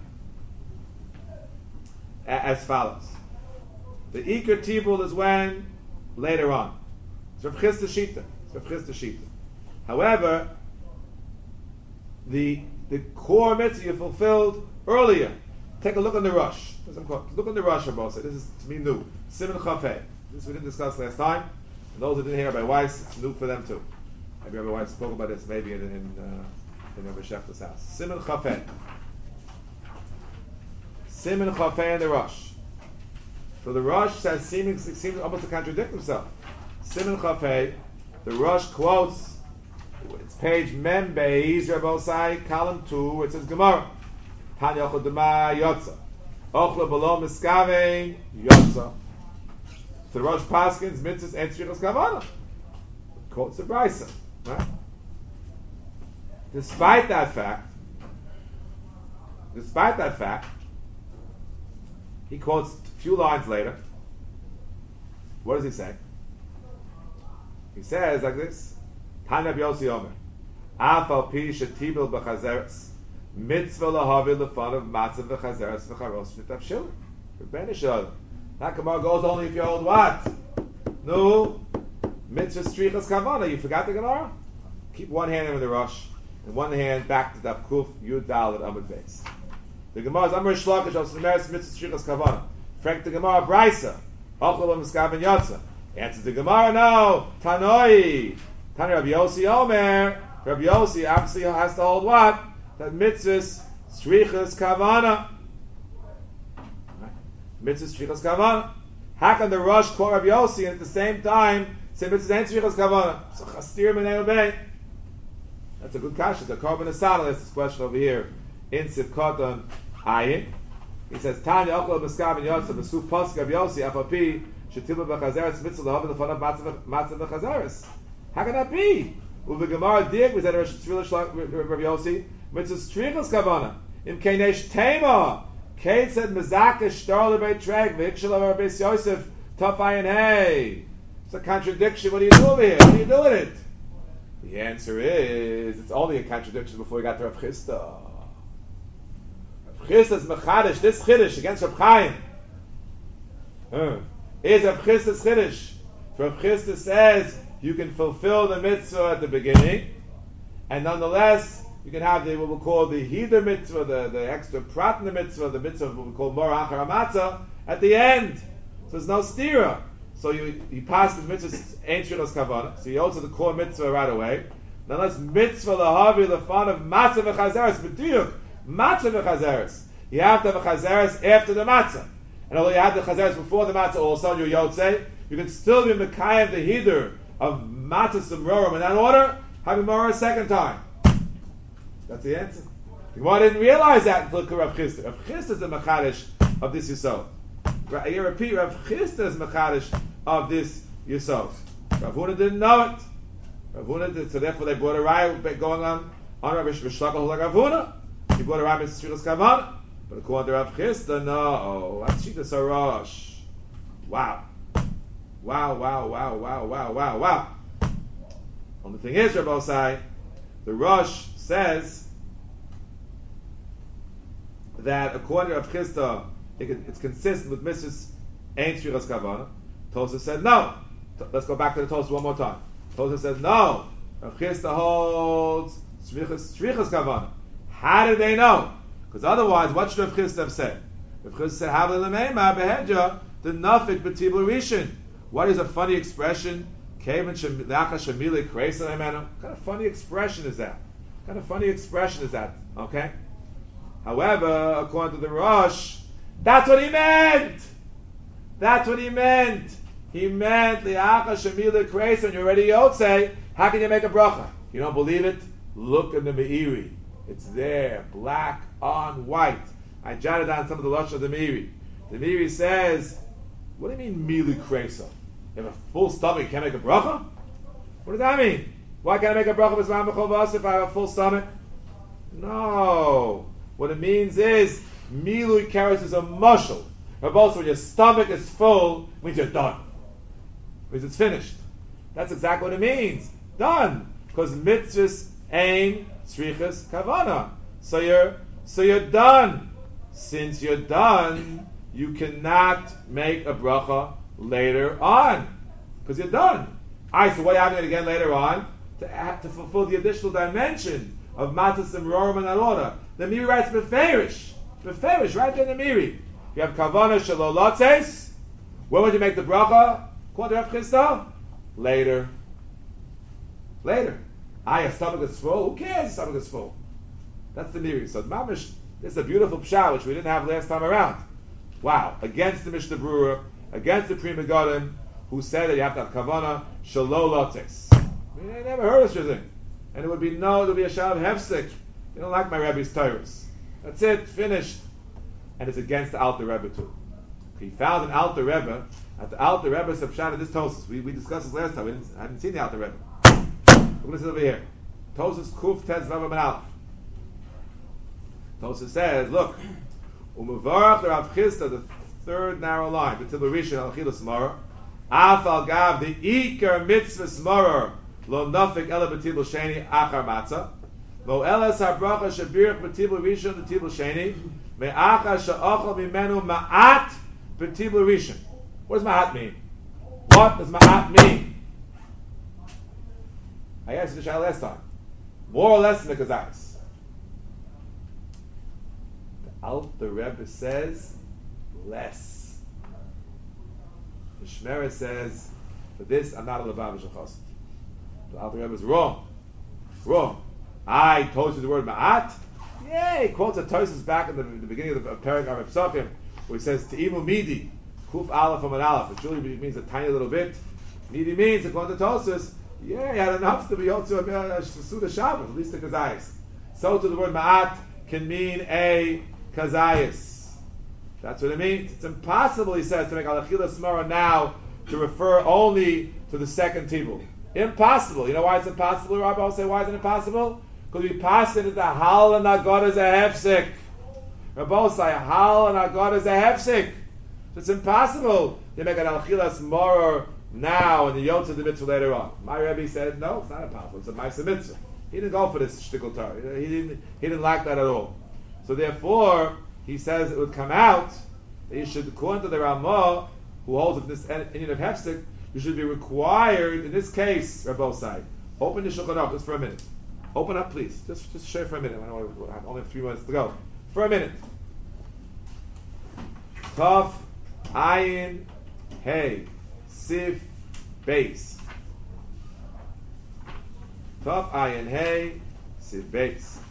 A: as follows. The Iker Tibul is when? Later on. It's Rav Chisda Shita. It's Rav Chisda Shita. However, the the core mitzvah you fulfilled earlier. Take a look on the Rush. Look on the Rush, Rabbosai. This is to me new. Siman Chafei. This we didn't discuss last time. And those who didn't hear Rabbi Weiss, it's new for them too. Maybe Rabbi Weiss spoke about this maybe in in, uh, in Rabbi Shefta's house. Siman Chafei. Siman Chafei and the Rush. So the Rush says seeming seems almost to contradict himself. Siman Chafei, the Rush quotes, it's page Mem Beis Rabbosai, column two, where it says Gemara. Tanya Ochla Dema Yotza. Ochla Below Miskavein Yotza. So the Rosh Paskins mitzvahs and Shvichas Kavana. Quotes the Brisa. Right? Despite that fact, despite that fact, he quotes a few lines later. What does he say? He says like this: Tanya B'Yossi Omer, Afal Pi Shetibil B'Chazeres, Mitzvah Lahavi Lefan of Matzah V'Chazeres V'Charos Shmitav Shil. Rebbeinu Shal. That Gemara goes only if you hold what? No, Mitzvah Strichas Kavana. You forgot the Gemara? Keep one hand in the Rush and one hand back to Daf Kuf Yud Dal at Amud Beis. The Gemara is Amar Shlakish of Semeres Mitzvah Strichas Kavana. Frank the Gemara Brisa. Ochel Miskaven Yotza. Answers the Gemara, no. Tanoi. Tani Rabbi Yossi Omer. Rabbi Yossi obviously has to hold what? That mitzvahs strichas kavana. Right? Mitzvahs strichas kavana. How can the Rosh quote Rabbi Yossi and at the same time say mitzvahs and strichas kavana? So chastir b'nei obey. That's a good kasha. The Korban Asad has this question over here in Sivkot Ayin. He says, Tanya Ochel B'Skav and Yotza B'Suf Pasuk Rabbi Yossi Afapi Shetiba B'Chazeres Mitzvah L'Havin L'Fanav Matzah B'Chazeres. How can that be? Uve Gemara Dig we said Rabbi Yossi Mitzvah Strichas Kavana Im Keinesh Tema Kate said Mezakesh Shtar L'Beit Treg V'Hikshel of Rabbi Yosef Taf Ayin Hey. It's a contradiction. What do you do over here? What do you do with it? The answer is it's only a contradiction before we got to Rav Chisda. Rav Chisda's mechadish, this chiddush against Rav Chaim. Huh. Is Rav Chisda's chiddush. Rav Chisda says you can fulfill the mitzvah at the beginning, and nonetheless you can have the what we call the hider mitzvah, the, the extra prat in the mitzvah, the mitzvah what we call mor achar hamatzah at the end. So there's no stira. So you you pass the mitzvah ain't shvichas kavana. So you also the core mitzvah right away. Now let's mitzvah lahavi lefan of matzah v'chazeres b'diyuk matzah v'chazeres. You have to have a chazeres after the matzah, and although you have the chazeres before the matzah, also your yotzei, you can still be mekayim the hider of matzah simrorim in that order. Have a morah a second time. That's the answer. The Gemara didn't realize that until Rav Chisda. Rav Chisda is the mechadish of this yisod. You repeat, Rav Chisda is mechadish of this yisod. Rav Huna didn't know it. Rav Huna did, so therefore they brought a raya going on on Rav Shlomo who like Rav Huna. He brought a raya with Shvichas Kavana. But according to Rav Chisda, no. That's Shita Sarash. Wow. Wow, wow, wow, wow, wow, wow, wow. Only thing is, Rabbi Osai, the Rosh says that according to Rav Chisda, it, it's consistent with Missus Ein Shvichas Kavana. Tosha said no. Let's go back to the Tosha one more time. Tosha said no. Rav Chisda holds Shvichas Kavana. How did they know? Because otherwise, what should Rav Chisda have said? Rav Chisda said, "Havle lemeima behedja the nafik b'tibul rishon." What is a funny expression? Kevin shemilach shemile kreisa lemenu. What kind of funny expression is that? What kind of funny expression is that? Okay. However, according to the Rosh, that's what he meant. That's what he meant. He meant liacha shemile kreisa. And you're already yotzei. How can you make a bracha? You don't believe it? Look in the Meiri. It's there, black on white. I jotted down some of the lush of the Meiri. The Meiri says, what do you mean mili kresa? You have a full stomach, you can't make a bracha? What does that mean? Why can't I make a bracha if I have a full stomach? No. What it means is, milu kares is a mushal. But also when your stomach is full, it means you're done. It means it's finished. That's exactly what it means. Done. Because mitzvahs ain tzrichas kavana. So you're so you're done. Since you're done, you cannot make a bracha later on because you're done. Alright, so what are you having again later on to have, to fulfill the additional dimension of matzah and rorim and that order? The Miri writes beferish, beferish right there in the Miri. You have kavana shalolatzes. When would you make the bracha? According to Rav Chisda, later. Later. Ah, your stomach is full. Who cares? Your stomach is full. That's the Miri. So mamish, this is a beautiful pshat which we didn't have last time around. Wow, against the Mishnah Berurah, against the Pri Megadim, who said that you have to have kavana shalolatzes. I mean, I never heard of such a thing, and it would be no, it would be a shah of hefsek. You don't like my Rebbe's Torahs. That's it, finished. And it's against the Alter Rebbe too. He found an Alter Rebbe at the Alter Rebbe's Pshat of this Tosas. We, we discussed this last time. We didn't, I hadn't seen the Alter Rebbe. Look at this over here. Tosas Kuf Tez Vavam and Aleph. Tosas says, look, Umevarach Rav Chisda, the third narrow line, B'til Rishon Al Chilas Mara, Af Al Gav the Iker Mitzvah Mara Lo Nafik Ela B'Tibul Sheni Achar Matzah Lo Elas HaBracha Shabirach B'Tibul Rishon B'Tibul Sheni Me'achar Sha'achal Mimenu Ma'at B'Tibul Rishon. What does Ma'at mean? What does Ma'at mean? I answered the shayla last time. More or less than the Kazakh. The Rebbe says less. The Shmera says, for this, I'm not a Lubavitch Chassid. The Alter Rebbe is wrong. Wrong. I told you the word Ma'at. Yeah, he quotes a Tosas back in the, the beginning of the Perek Arav Psachim, where he says, Te'imu Midi, Kuf Aleph from an Aleph. It truly means a tiny little bit. Midi means, according to Tosas, yeah, he had enough to be also a Suda Shabbos, at least the Kazayas. So to the word Ma'at can mean a Kazayas. That's what it means. It's impossible, he says, to make Alachilas Mara now to refer only to the second Tibul. Impossible. You know why it's impossible, Rabbi? I'll say, why is it impossible? Because we pass it into Hal and Agod as a hefsek. Rabbi will say, Hal and Agod as a hefsek. So it's impossible to make an Alachilas Mara now and the Yotze the mitzvah later on. My Rebbe said, no, it's not impossible. It's a Maisa mitzvah. He didn't go for this shtickle Torah. He didn't. He didn't like that at all. So therefore, he says it would come out that you should, according to the Ramah, who holds of this Indian of Hefsek, you should be required in this case, Rabbi side. Open the Shulchan Aruch just for a minute. Open up, please. Just, just share for a minute. I know I only have three minutes to go. For a minute. Tov Ayin Hey, Sif, base. Tov ayin hey, Sif base.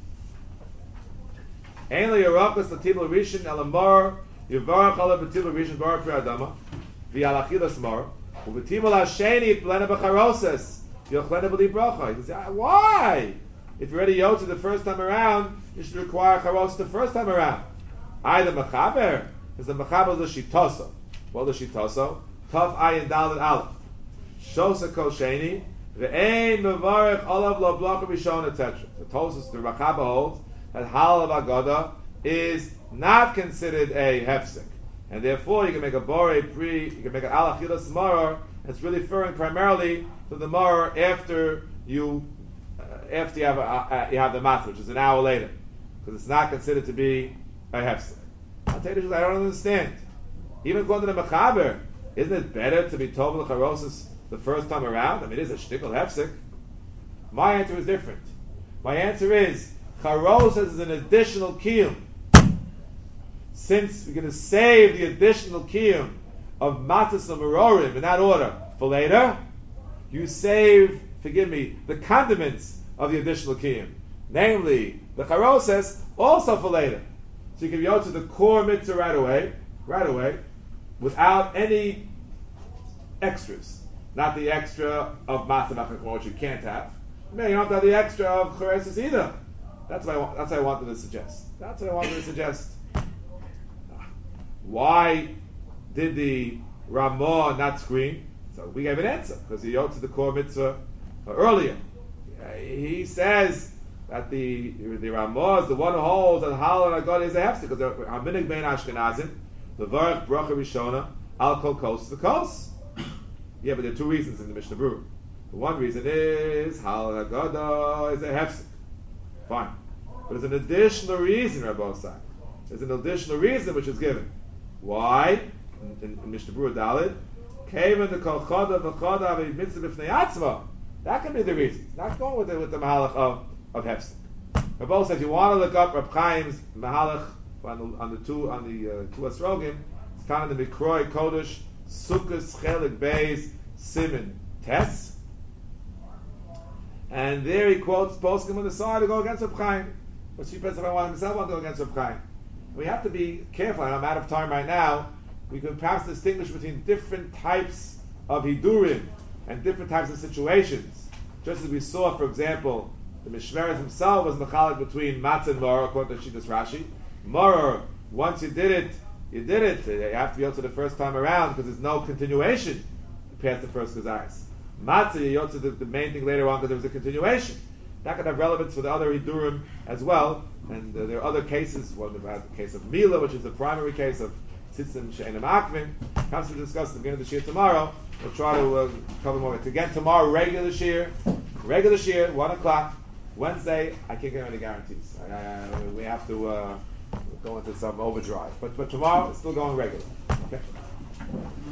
A: Ein li yarakas l'tibel rishon elamor yivarach ala b'tibel rishon bar pri adama v'al achilas mar u'b'tibel hasheni blena b'charoses yochlena b'li bracha. He says, why? If you're already yotze the first time around, you should require charos the first time around. Either mechaber is the mechaber the shitoso. Well, the shitoso tough ayin daled aleph shosa kol sheni ve'ein mevarich olav lo blach rishon et cetera. The Tosfos, the mechaber holds that halal of agada is not considered a hefsek, and therefore you can make a bore pre, you can make an alachilas maror. It's really referring primarily to the maror after you uh, after you have a, uh, you have the matzah, which is an hour later, because it's not considered to be a hefsek. I'll tell you, I don't understand. Even according to the mechaber, isn't it better to be told the charosis the first time around? I mean, it is a shtickle hefsek. My answer is different. My answer is charosis is an additional kiyum. Since we're going to save the additional kiyum of matzah and merorim in that order for later, you save, forgive me, the condiments of the additional kiyum, namely the charoses, also for later. So you can go to the core mitzvah right away, right away, without any extras. Not the extra of matzah, which you can't have. Maybe you don't have the extra of charoses either. That's what I want, that's what I wanted to suggest. That's what I wanted to suggest. Why did the Ramah not scream? So we gave an answer because he owed to the core mitzvah earlier. He says that the the Ramah is the one who holds that halal and agad is a hefsek because haminig bein Ashkenazim the varach bracha rishona al kol kos the kos. Yeah, but there are two reasons in the Mishnah Berurah. The one reason is halal and agad is a hefsek. Fine, but there's an additional reason, Rabbi Osai. There's an additional reason which is given. Why? In, in Mishnah Berurah Daled, Kaven the Kol Choda v'Choda v'Mitzvah b'Fnei Atzma. That can be the reason. Not going with the with the mahalach of of hefsek. Rabbi said, if you want to look up Reb Chaim's mahalach on the, on the two on the uh, two esrogim, it's found in the Mikroi Kodesh Sukkos Chelik Beis Simin Tes, and there he quotes poskim on the side to go against Reb Chaim. But she says, if I want himself, I want to go against Reb Chaim. We have to be careful, and I'm out of time right now. We can perhaps distinguish between different types of hidurim and different types of situations. Just as we saw, for example, the Mishmeret himself was mechalik between matzah and maror, according to Shittas Rashi. Maror, once you did it, you did it. You have to be able to the first time around because there's no continuation past the first gazais. Matzah, you go to the, the main thing later on because there was a continuation. That could have relevance for the other hidurim as well. And uh, there are other cases. One about the case of Mila, which is the primary case of Tzitzim She'enim Akvin. Comes to discuss at the beginning of the Shir tomorrow. We'll try to uh, cover more. Again, tomorrow, regular Shir. Regular Shir, one o'clock. Wednesday, I can't give any guarantees. I, I, we have to uh, go into some overdrive. But, but tomorrow, it's still going regular. Okay?